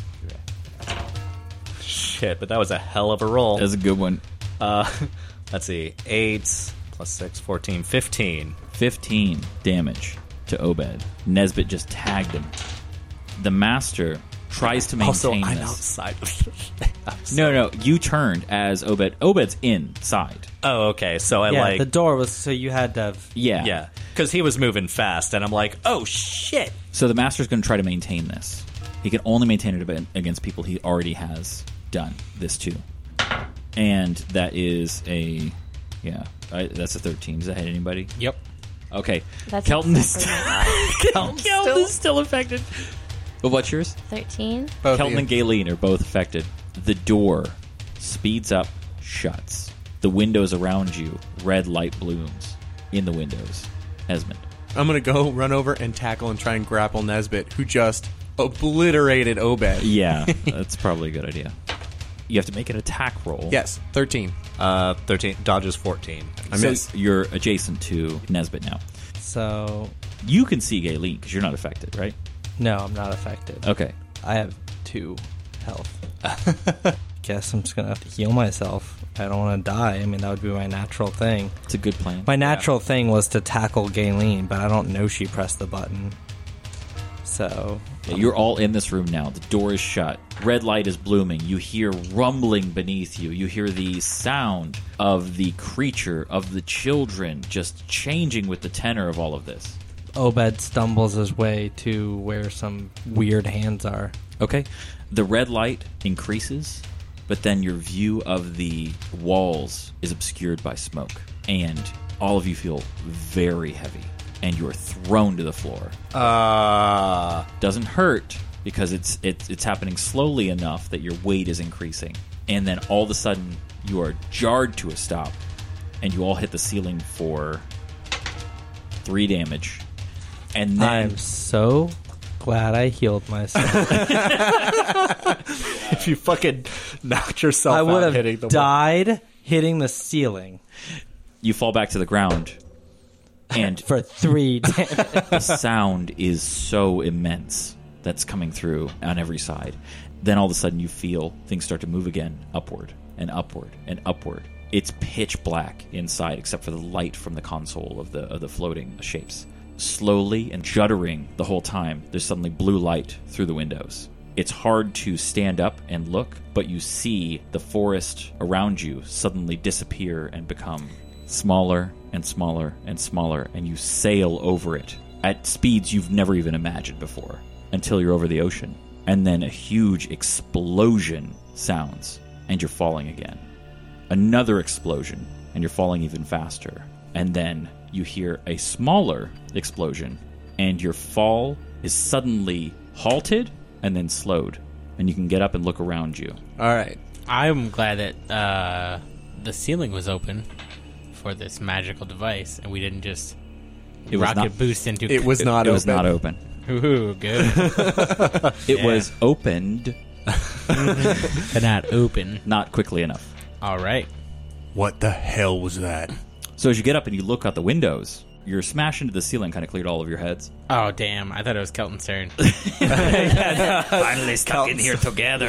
Shit, but that was a hell of a roll. That's a good one. Uh, let's see. eight plus six, fourteen, fifteen. fifteen damage to Obed. Nesbit just tagged him. The master tries to maintain Also, I'm this. outside. No, no, you turned as Obed. Obed's inside. Oh, okay. So I yeah, like. the door was so you had to have. Yeah. Yeah. Because he was moving fast, and I'm like, oh, shit. So the master's going to try to maintain this. He can only maintain it against people he already has done this to. And that is a... Yeah, I, that's a thirteen. Does that hit anybody? Yep. Okay. That's Kelton is, exactly Kelton, Kelton is still affected. But what's yours? thirteen. Both Kelton of and Galen are both affected. The door speeds up, shuts. The windows around you, red light blooms in the windows. Esmond. I'm going to go run over and tackle and try and grapple Nesbit, who just obliterated Obed. Yeah, that's probably a good idea. You have to make an attack roll. Yes, thirteen. Uh, thirteen. Dodge is fourteen. I so miss. you're adjacent to Nesbit now. So You can see Galen because you're not affected, right? no, I'm not affected. Okay. I have two health. Guess I'm just gonna have to heal myself. I don't want to die. I mean, that would be my natural thing. It's a good plan. My natural thing was to tackle Galen, but I don't know she pressed the button. So Yeah, you're all in this room now. The door is shut. Red light is blooming. You hear rumbling beneath you. You hear the sound of the creature, of the children, just changing with the tenor of all of this. Obed stumbles his way to where some weird hands are. Okay. The red light increases, but then your view of the walls is obscured by smoke. And all of you feel very heavy. And you are thrown to the floor. Uh, Doesn't hurt because it's it's it's happening slowly enough that your weight is increasing. And then all of a sudden you are jarred to a stop, and you all hit the ceiling for three damage. And then I'm so glad I healed myself. if you fucking knocked yourself I would out hitting have the died hitting the ceiling you fall back to the ground. And for three damage. the sound is so immense that's coming through on every side. Then all of a sudden you feel things start to move again, upward and upward and upward. It's pitch black inside except for the light from the console of the of the floating shapes. Slowly and juddering the whole time, there's suddenly blue light through the windows. It's hard to stand up and look, but you see the forest around you suddenly disappear and become smaller and smaller and smaller, and you sail over it at speeds you've never even imagined before until you're over the ocean. And then a huge explosion sounds, and you're falling again. Another explosion, and you're falling even faster. And then you hear a smaller explosion, and your fall is suddenly halted and then slowed, and you can get up and look around you. All right. I'm glad that uh, the ceiling was open for this magical device, and we didn't just It was rocket not- boost into. It was not it open. was not open. Ooh, good. It Yeah. was opened, but not open. Not quickly enough. All right. What the hell was that? So as you get up and you look out the windows, your smash into the ceiling kind of cleared all of your heads. Oh, damn. I thought it was Kelton's turn. Finally stuck in here together.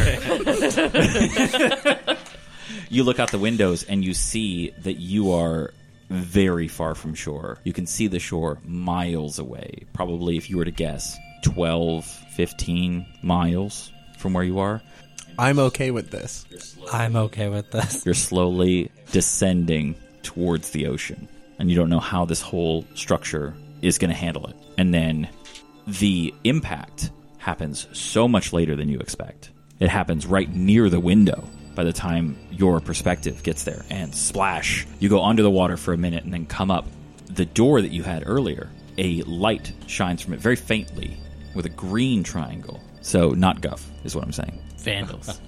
You look out the windows and you see that you are very far from shore. You can see the shore miles away. Probably, if you were to guess, twelve, fifteen miles from where you are. I'm okay with this. I'm okay with this. You're slowly descending towards the ocean, and you don't know how this whole structure is going to handle it. And then the impact happens so much later than you expect. It happens right near the window by the time your perspective gets there, and splash, you go under the water for a minute and then come up. The door that you had earlier, a light shines from it very faintly with a green triangle. So not guff is what I'm saying. Vandals.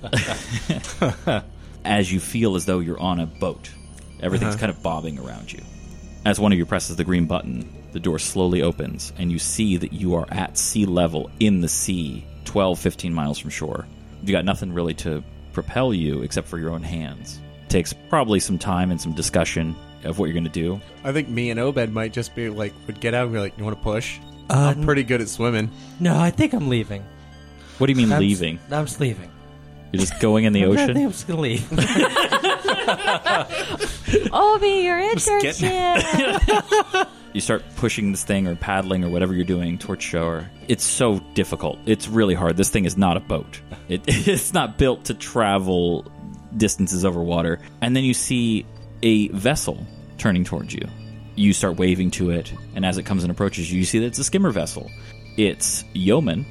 As you feel as though you're on a boat. Everything's Uh-huh. kind of bobbing around you. As one of you presses the green button, the door slowly opens, and you see that you are at sea level in the sea, twelve, fifteen miles from shore. You got nothing really to propel you except for your own hands. It takes probably some time and some discussion of what you're going to do. I think me and Obed might just be like, would get out and be like, you want to push? Uh, I'm pretty good at swimming. No, I think I'm leaving. What do you mean I'm leaving? S- I'm just leaving. You're just going in the I ocean? think I'm just going to leave. Obi, your internship. You start pushing this thing or paddling or whatever you're doing towards shore. It's so difficult. It's really hard. This thing is not a boat. It, it's not built to travel distances over water. And then you see a vessel turning towards you. You start waving to it, and as it comes and approaches you, you see that it's a skimmer vessel. It's Yeoman,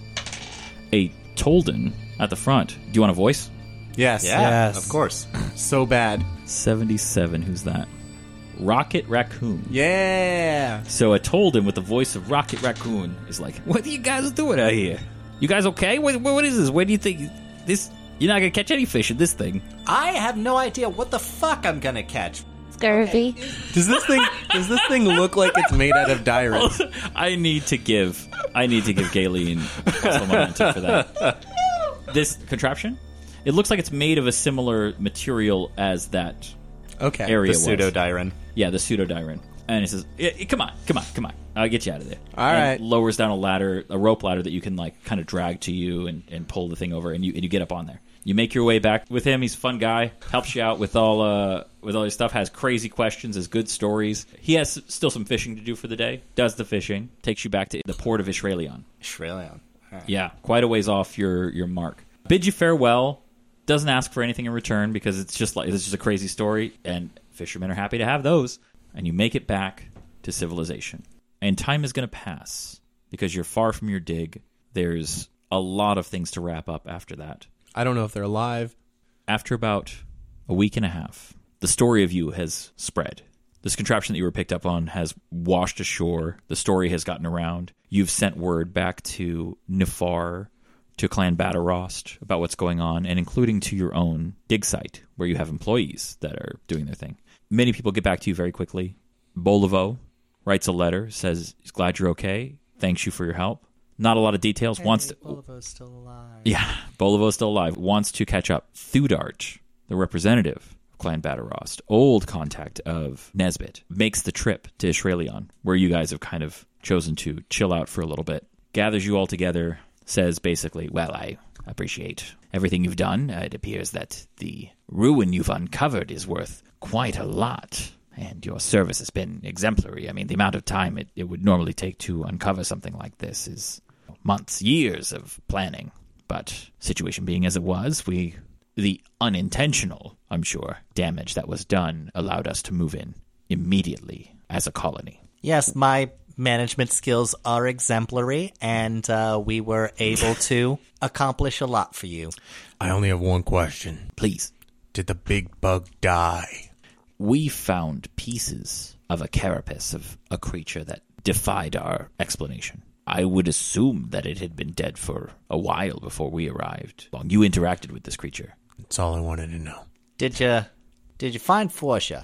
a Tolden at the front. Do you want a voice? Yes. Yeah, of course. So bad. seventy-seven, who's that? Rocket Raccoon. Yeah. So a Tolden with the voice of Rocket Raccoon is like, "What are you guys doing out here? You guys okay? What, what is this? Where do you think this? You're not gonna catch any fish in this thing." I have no idea what the fuck I'm gonna catch. Scurvy. Does this thing does this thing look like it's made out of diamonds? I need to give I need to give Galen some momentum for that. This contraption, it looks like it's made of a similar material as that Okay. area The was. pseudo-Dyren. Yeah, the pseudo-Dyren. And it says, "I- I- come on, come on, come on. I'll get you out of there." All and right. lowers down a ladder, a rope ladder that you can like kind of drag to you and, and pull the thing over, and you and you get up on there. You make your way back with him. He's a fun guy. Helps you out with all uh, with all your stuff. Has crazy questions. Has good stories. He has s- still some fishing to do for the day. Does the fishing. Takes you back to the port of Israelion. Israelion. All right. Yeah, quite a ways off your your mark. Bids you farewell. Doesn't ask for anything in return because it's just like it's just a crazy story, and fishermen are happy to have those. And you make it back to civilization. And time is going to pass because you're far from your dig. There's a lot of things to wrap up after that. I don't know if they're alive. After about a week and a half, the story of you has spread. This contraption that you were picked up on has washed ashore. The story has gotten around. You've sent word back to Nifar, to Clan Batarost about what's going on, and including to your own dig site where you have employees that are doing their thing. Many people get back to you very quickly. Bolivo writes a letter, says he's glad you're okay, thanks you for your help. Not a lot of details. Wants to, Bolivo's still alive. yeah, Bolivo's still alive. Wants to catch up. Thudart, the representative of Clan Batarost, old contact of Nesbit, makes the trip to Israelion, where you guys have kind of chosen to chill out for a little bit. Gathers you all together, says basically, well, I appreciate everything you've done. Uh, it appears that the ruin you've uncovered is worth quite a lot, and your service has been exemplary. I mean, the amount of time it, it would normally take to uncover something like this is months, years of planning. But situation being as it was, we the unintentional, I'm sure, damage that was done allowed us to move in immediately as a colony. Yes, my management skills are exemplary, and uh, we were able to accomplish a lot for you. I only have one question. Please. Did the big bug die? We found pieces of a carapace of a creature that defied our explanation. I would assume that it had been dead for a while before we arrived. Long you interacted with this creature. That's all I wanted to know. Did you did you find Forsha?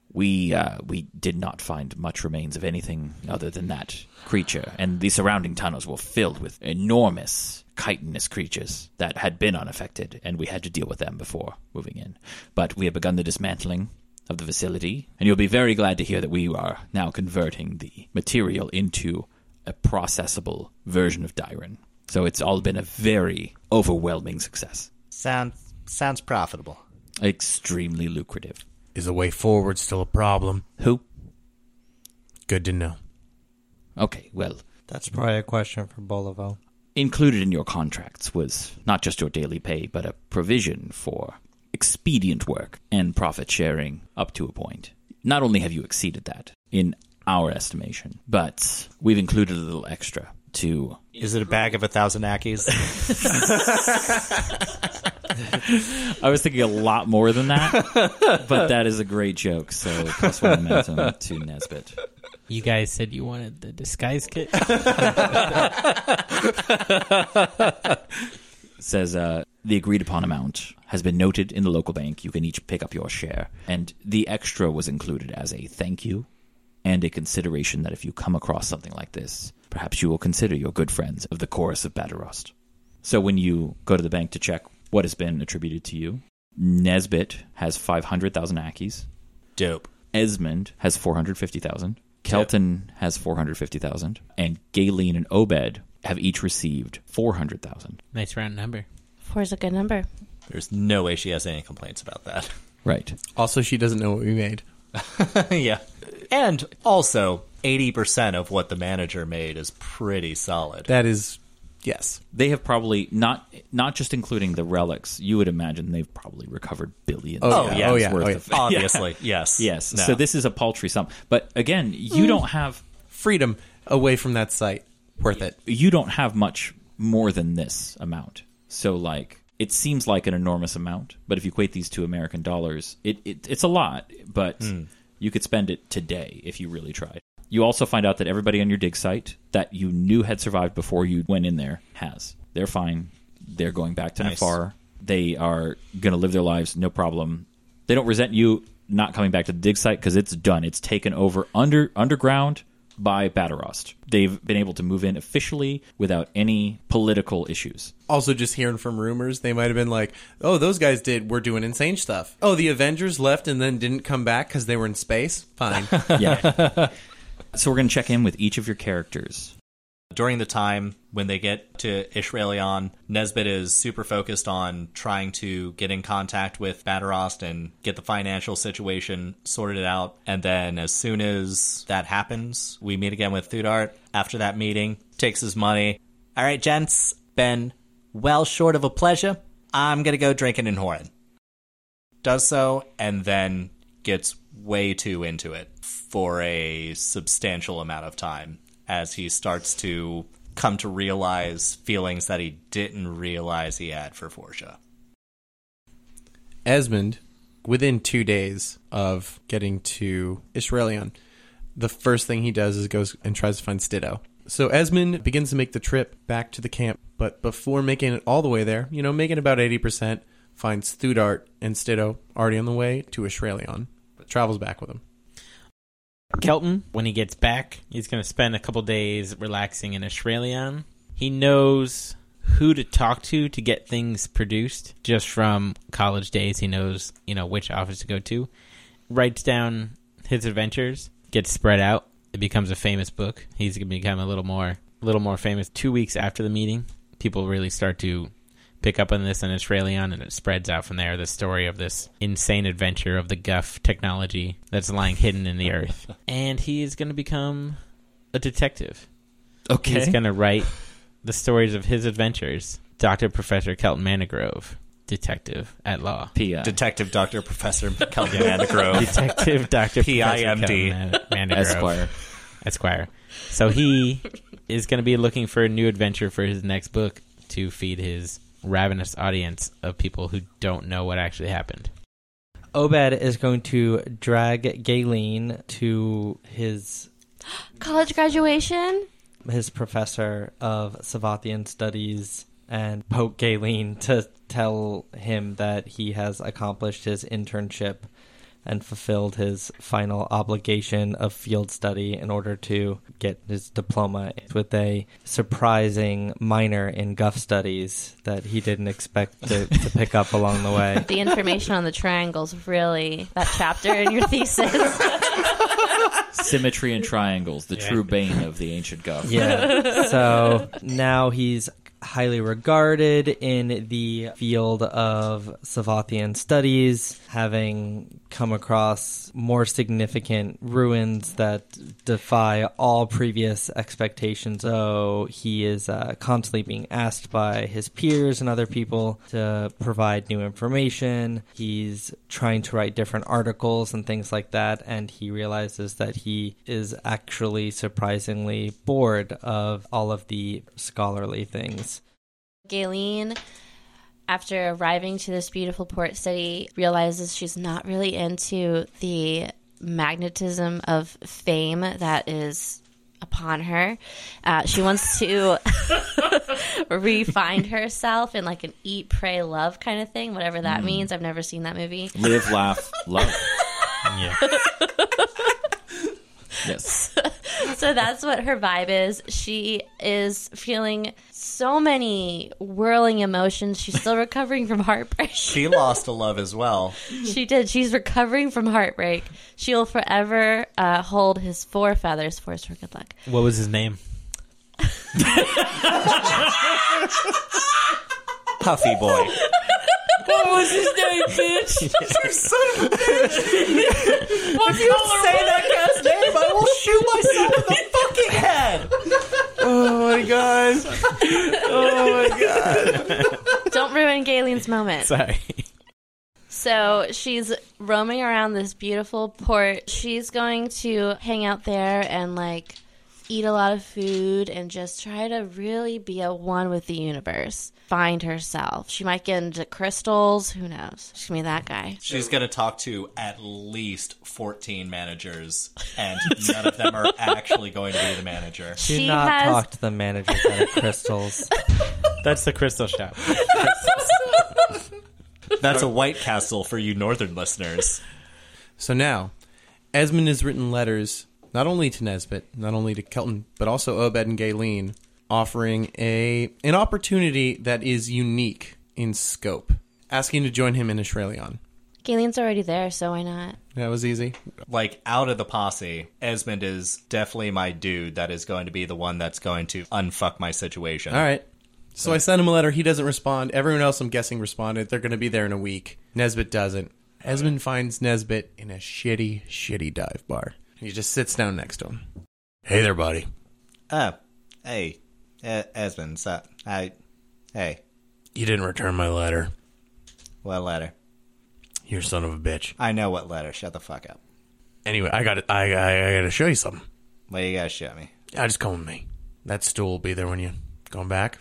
We uh, we did not find much remains of anything other than that creature, and the surrounding tunnels were filled with enormous chitinous creatures that had been unaffected, and we had to deal with them before moving in. But we have begun the dismantling of the facility, and you'll be very glad to hear that we are now converting the material into a processable version of Dyren. So it's all been a very overwhelming success. Sound, sounds profitable. Extremely lucrative. Is the way forward still a problem? Who? Good to know. Okay, well... That's probably a question for Bolivo. Included in your contracts was not just your daily pay, but a provision for expedient work and profit sharing up to a point. Not only have you exceeded that in our estimation, but we've included a little extra to... Is it a bag of a thousand Ackies? I was thinking a lot more than that, but that is a great joke, so plus one momentum to Nesbit. You guys said you wanted the disguise kit? Says uh, the agreed upon amount has been noted in the local bank. You can each pick up your share. And the extra was included as a thank you and a consideration that if you come across something like this, perhaps you will consider your good friends of the Chorus of Badarost. So when you go to the bank to check what has been attributed to you, Nesbit has five hundred thousand Ackies. Dope. Esmond has four hundred fifty thousand. Kelton yep. has four hundred fifty thousand. And Galen and Obed have each received four hundred thousand. Nice round number. Four is a good number. There's no way she has any complaints about that. Right. Also, she doesn't know what we made. Yeah. And also, eighty percent of what the manager made is pretty solid. That is, yes. They have probably, not not just including the relics, you would imagine they've probably recovered billions oh, of yeah. dollars Oh, yeah. worth Oh, yeah. of Obviously, yes. Yes. No. So this is a paltry sum. But again, you Mm. don't have... Freedom away from that site. Worth it. You don't have much more than this amount. So, like, it seems like an enormous amount, but if you equate these to American dollars, it, it it's a lot, but Mm. you could spend it today if you really tried. You also find out that everybody on your dig site that you knew had survived before you went in there has. They're fine. They're going back to Nice. Nefar. They are going to live their lives, no problem. They don't resent you not coming back to the dig site because it's done. It's taken over under underground by Badarost. They've been able to move in officially without any political issues. Also, just hearing from rumors, they might have been like, oh, those guys did, we're doing insane stuff. Oh, the Avengers left and then didn't come back because they were in space? Fine. Yeah. So we're going to check in with each of your characters. During the time when they get to Ishraelion, Nesbit is super focused on trying to get in contact with Badarost and get the financial situation sorted out. And then as soon as that happens, we meet again with Thudart. After that meeting, takes his money. All right, gents, been well short of a pleasure. I'm going to go drinking in Horan. Does so, and then gets way too into it for a substantial amount of time, as he starts to come to realize feelings that he didn't realize he had for Forsha. Esmond, within two days of getting to Ishraelion, the first thing he does is goes and tries to find Stiddo. So Esmond begins to make the trip back to the camp, but before making it all the way there, you know, making about eighty percent, finds Thudart and Stiddo already on the way to Ishraelion, but travels back with him. Kelton, when he gets back, he's going to spend a couple days relaxing in Ishraelion. He knows who to talk to to get things produced. Just from college days, he knows, you know, which office to go to. Writes down his adventures, gets spread out. It becomes a famous book. He's going to become a little more, a little more famous. Two weeks after the meeting, people really start to pick up on this in Ishraelion, and it spreads out from there. The story of this insane adventure of the Guff technology that's lying hidden in the earth. And he is going to become a detective. Okay. He's going to write the stories of his adventures. Doctor Professor Kelton Mandigrove, detective at law. P I. Detective Doctor Professor Kelton Mandigrove. Detective Doctor P I M D. Mandigrove. Esquire. Esquire. So he is going to be looking for a new adventure for his next book to feed his ravenous audience of people who don't know what actually happened. Obed is going to drag Galen to his college graduation, his professor of Savathian studies, and poke Galen to tell him that he has accomplished his internship and fulfilled his final obligation of field study in order to get his diploma with a surprising minor in Guff studies that he didn't expect to, to pick up along the way. The information on the triangles really that chapter in your thesis. Symmetry and triangles, the Yeah. true bane of the ancient Guff. Yeah. So now he's highly regarded in the field of Savathian studies, having come across more significant ruins that defy all previous expectations. So he is uh, constantly being asked by his peers and other people to provide new information. He's trying to write different articles and things like that, and he realizes that he is actually surprisingly bored of all of the scholarly things. Galen, after arriving to this beautiful port city, realizes she's not really into the magnetism of fame that is upon her. Uh, she wants to re-find herself in like an eat, pray, love kind of thing, whatever that Mm. means. I've never seen that movie. Live, laugh, love. Yeah. Yes. So that's what her vibe is. She is feeling so many whirling emotions. She's still recovering from heartbreak. She lost a love as well. She did. She's recovering from heartbreak. She will forever uh, hold his four feathers for us for good luck. What was his name? Puffy boy. What was his name, bitch? You son of a bitch! If you say that guy's name, I will shoot myself in the fucking head! Oh my god. Oh my god. Don't ruin Galen's moment. Sorry. So she's roaming around this beautiful port. She's going to hang out there and like eat a lot of food and just try to really be a one with the universe. Find herself. She might get into crystals. Who knows? She's gonna be that guy. She's going to talk to at least fourteen managers, and none of them are actually going to be the manager. Do She not has- talk to the managers at Crystals. That's the crystal shop. That's a White Castle for you northern listeners. So now, Esmond has written letters not only to Nesbit, not only to Kelton, but also Obed and Galen, offering a an opportunity that is unique in scope, asking to join him in Australion. Galen's already there, so why not? That was easy. Like, out of the posse, Esmond is definitely my dude that is going to be the one that's going to unfuck my situation. All right. So I sent him a letter. He doesn't respond. Everyone else, I'm guessing, responded. They're going to be there in a week. Nesbit doesn't. Esmond finds Nesbit in a shitty, shitty dive bar. He just sits down next to him. Hey there, buddy. Oh, hey, uh, Esmond, what's up? I, hey. You didn't return my letter. What letter? You son of a bitch. I know what letter. Shut the fuck up. Anyway, I got I, I, I got to show you something. What you gotta show me? Yeah, just come with me. That stool will be there when you going back.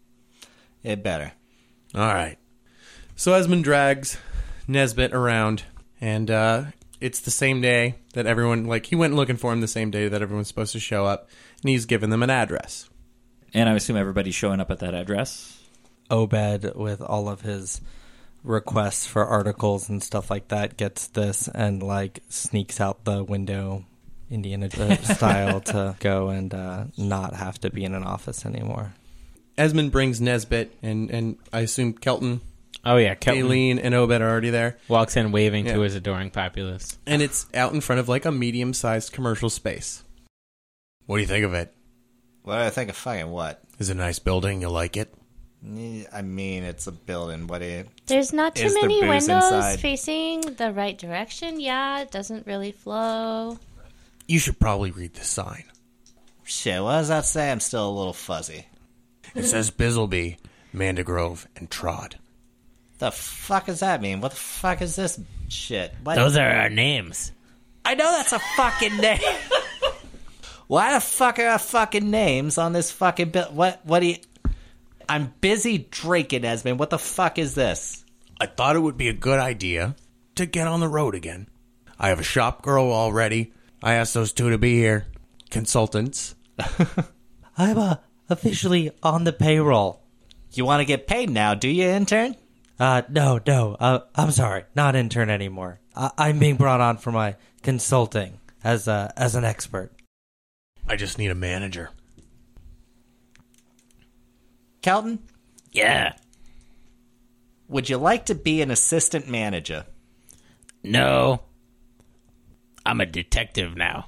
It better. All right. So Esmond drags Nesbit around, and uh, it's the same day that everyone, like, he went looking for him the same day that everyone's supposed to show up, and he's given them an address. And I assume everybody's showing up at that address? Obed, with all of his requests for articles and stuff like that, gets this and, like, sneaks out the window, Indiana style, to go and uh, not have to be in an office anymore. Esmond brings Nesbit, and, and I assume Kelton. Oh, yeah. Kelton Galen and Obed are already there. walks in waving Yeah. to his adoring populace. And it's out in front of, like, a medium-sized commercial space. What do you think of it? What do I think of fucking what? Is it a nice building? You like it? I mean, it's a building. What do you... There's not too Is there many booze windows inside? facing the right direction. Yeah, it doesn't really flow. You should probably read the sign. Shit, what does that say? I'm still a little fuzzy. It says Bizzleby, Mandegrove, and Trod. The fuck does that mean? What the fuck is this shit? What? Those are our names. I know that's a fucking name. Why the fuck are our fucking names on this fucking bill? What? What do you... I'm busy drinking, Esmond. What the fuck is this? I thought it would be a good idea to get on the road again. I have a shop girl already. I asked those two to be here. Consultants. I'm uh, officially on the payroll. You want to get paid now, do you, intern? Uh, no, no. Uh, I'm sorry, not intern anymore. I- I'm being brought on for my consulting as a as an expert. I just need a manager. Kelton? Yeah. Would you like to be an assistant manager? No. I'm a detective now.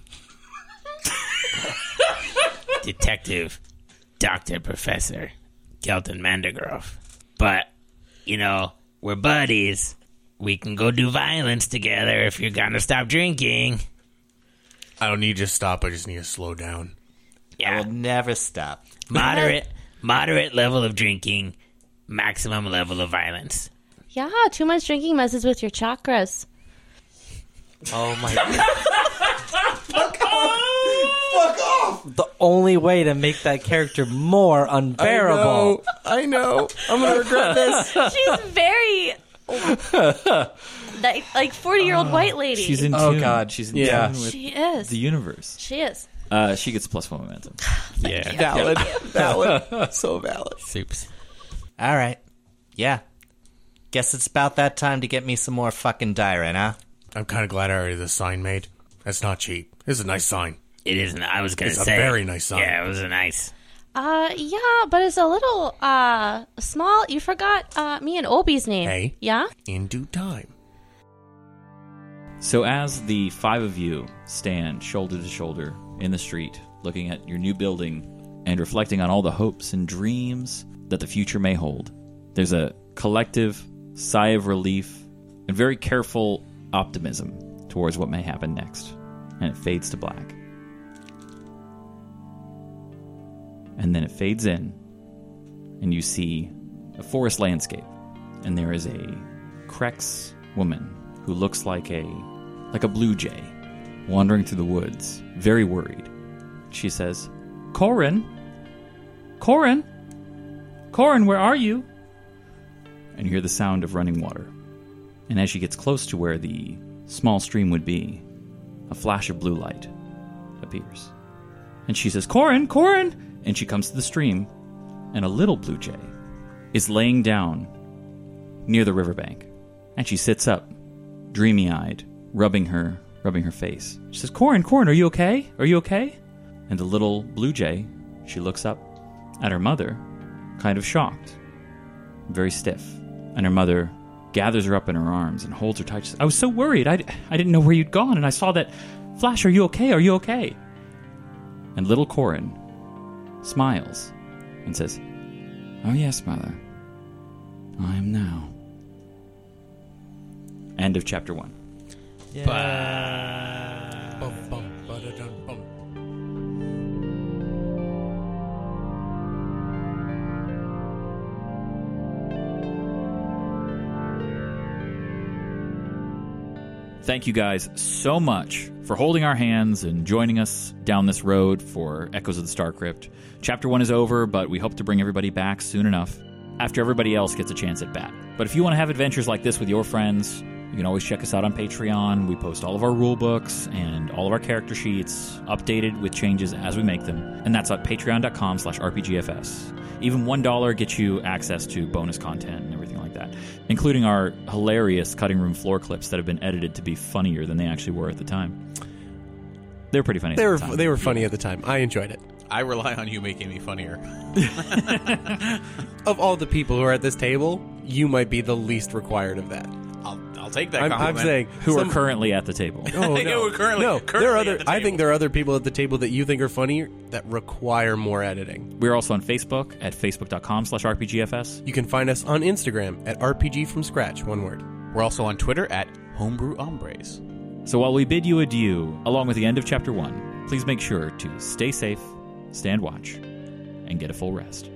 Detective, Doctor Professor Kelton Mandergroff. But, you know, we're buddies. We can go do violence together if you're gonna stop drinking. I don't need you to stop. I just need to slow down. Yeah. I will never stop. Moderate, moderate level of drinking, maximum level of violence. Yeah, too much drinking messes with your chakras. Oh my god. Fuck off! Fuck off! The only way to make that character more unbearable. I know. I know. I'm going to regret this. She's very... like, like forty-year-old white lady. She's in Oh, tune. God. She's in Yeah. tune with She is. the universe. She is. Uh, she gets plus one momentum. Yeah. Valid. Valid. So valid. Soups. All right. Yeah. Guess it's about that time to get me some more fucking Dyren, huh? I'm kind of glad I already had this sign made. That's not cheap. This is a nice sign. It isn't. I was gonna It's a say. very nice sign. Yeah, it was a nice. Uh, yeah, but it's a little, uh, small. You forgot, uh, me and Obi's name. Hey. Yeah? In due time. So as the five of you stand shoulder to shoulder in the street, looking at your new building and reflecting on all the hopes and dreams that the future may hold, there's a collective sigh of relief and very careful optimism towards what may happen next. And it fades to black. And then it fades in, and you see a forest landscape, and there is a Krex woman who looks like a like a blue jay wandering through the woods, very worried. She says, "Corin, Corin, Corin, where are you?" And you hear the sound of running water. And as she gets close to where the small stream would be, a flash of blue light appears. And she says, "Corin, Corin!" And she comes to the stream, and a little blue jay is laying down near the riverbank. And she sits up, dreamy-eyed, rubbing her rubbing her face. She says, "Corin, Corin, are you okay? Are you okay?" And the little blue jay, she looks up at her mother, kind of shocked, very stiff. And her mother gathers her up in her arms and holds her tight. She says, "I was so worried. I, I didn't know where you'd gone, and I saw that flash. Are you okay? Are you okay?" And little Corin smiles and says, "Oh yes, mother. I am now." End of chapter one. Yeah. Bum, bum, ba-da-dum, bum. Thank you guys so much for holding our hands and joining us down this road for Echoes of the Star Crypt. Chapter one is over, but we hope to bring everybody back soon enough after everybody else gets a chance at bat. But if you want to have adventures like this with your friends, you can always check us out on Patreon. We post all of our rule books and all of our character sheets, updated with changes as we make them. And that's at patreon.com slash rpgfs. Even one dollar gets you access to bonus content and everything like that, including our hilarious cutting room floor clips that have been edited to be funnier than they actually were at the time. They were pretty funny They at were the time. they were funny at the time. I enjoyed it. I rely on you making me funnier. Of all the people who are at this table, you might be the least required of that. I'll, I'll take that I'm, compliment. I'm saying Who some- are currently at the table. Oh, Who no. are currently- no, currently there are at other. the I table. think there are other people at the table that you think are funnier that require more editing. We're also on Facebook at facebook.com slash rpgfs. You can find us on Instagram at R P G from scratch, one word. We're also on Twitter at Homebrew Hombres. So while we bid you adieu, along with the end of chapter one, please make sure to stay safe, stand watch, and get a full rest.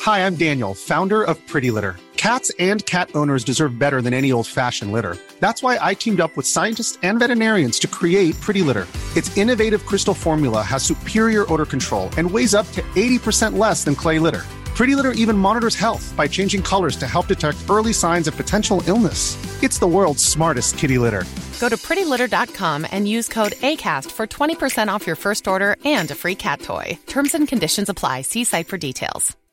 Hi, I'm Daniel, founder of Pretty Litter. Cats and cat owners deserve better than any old-fashioned litter. That's why I teamed up with scientists and veterinarians to create Pretty Litter. Its innovative crystal formula has superior odor control and weighs up to eighty percent less than clay litter. Pretty Litter even monitors health by changing colors to help detect early signs of potential illness. It's the world's smartest kitty litter. Go to pretty litter dot com and use code ACAST for twenty percent off your first order and a free cat toy. Terms and conditions apply. See site for details.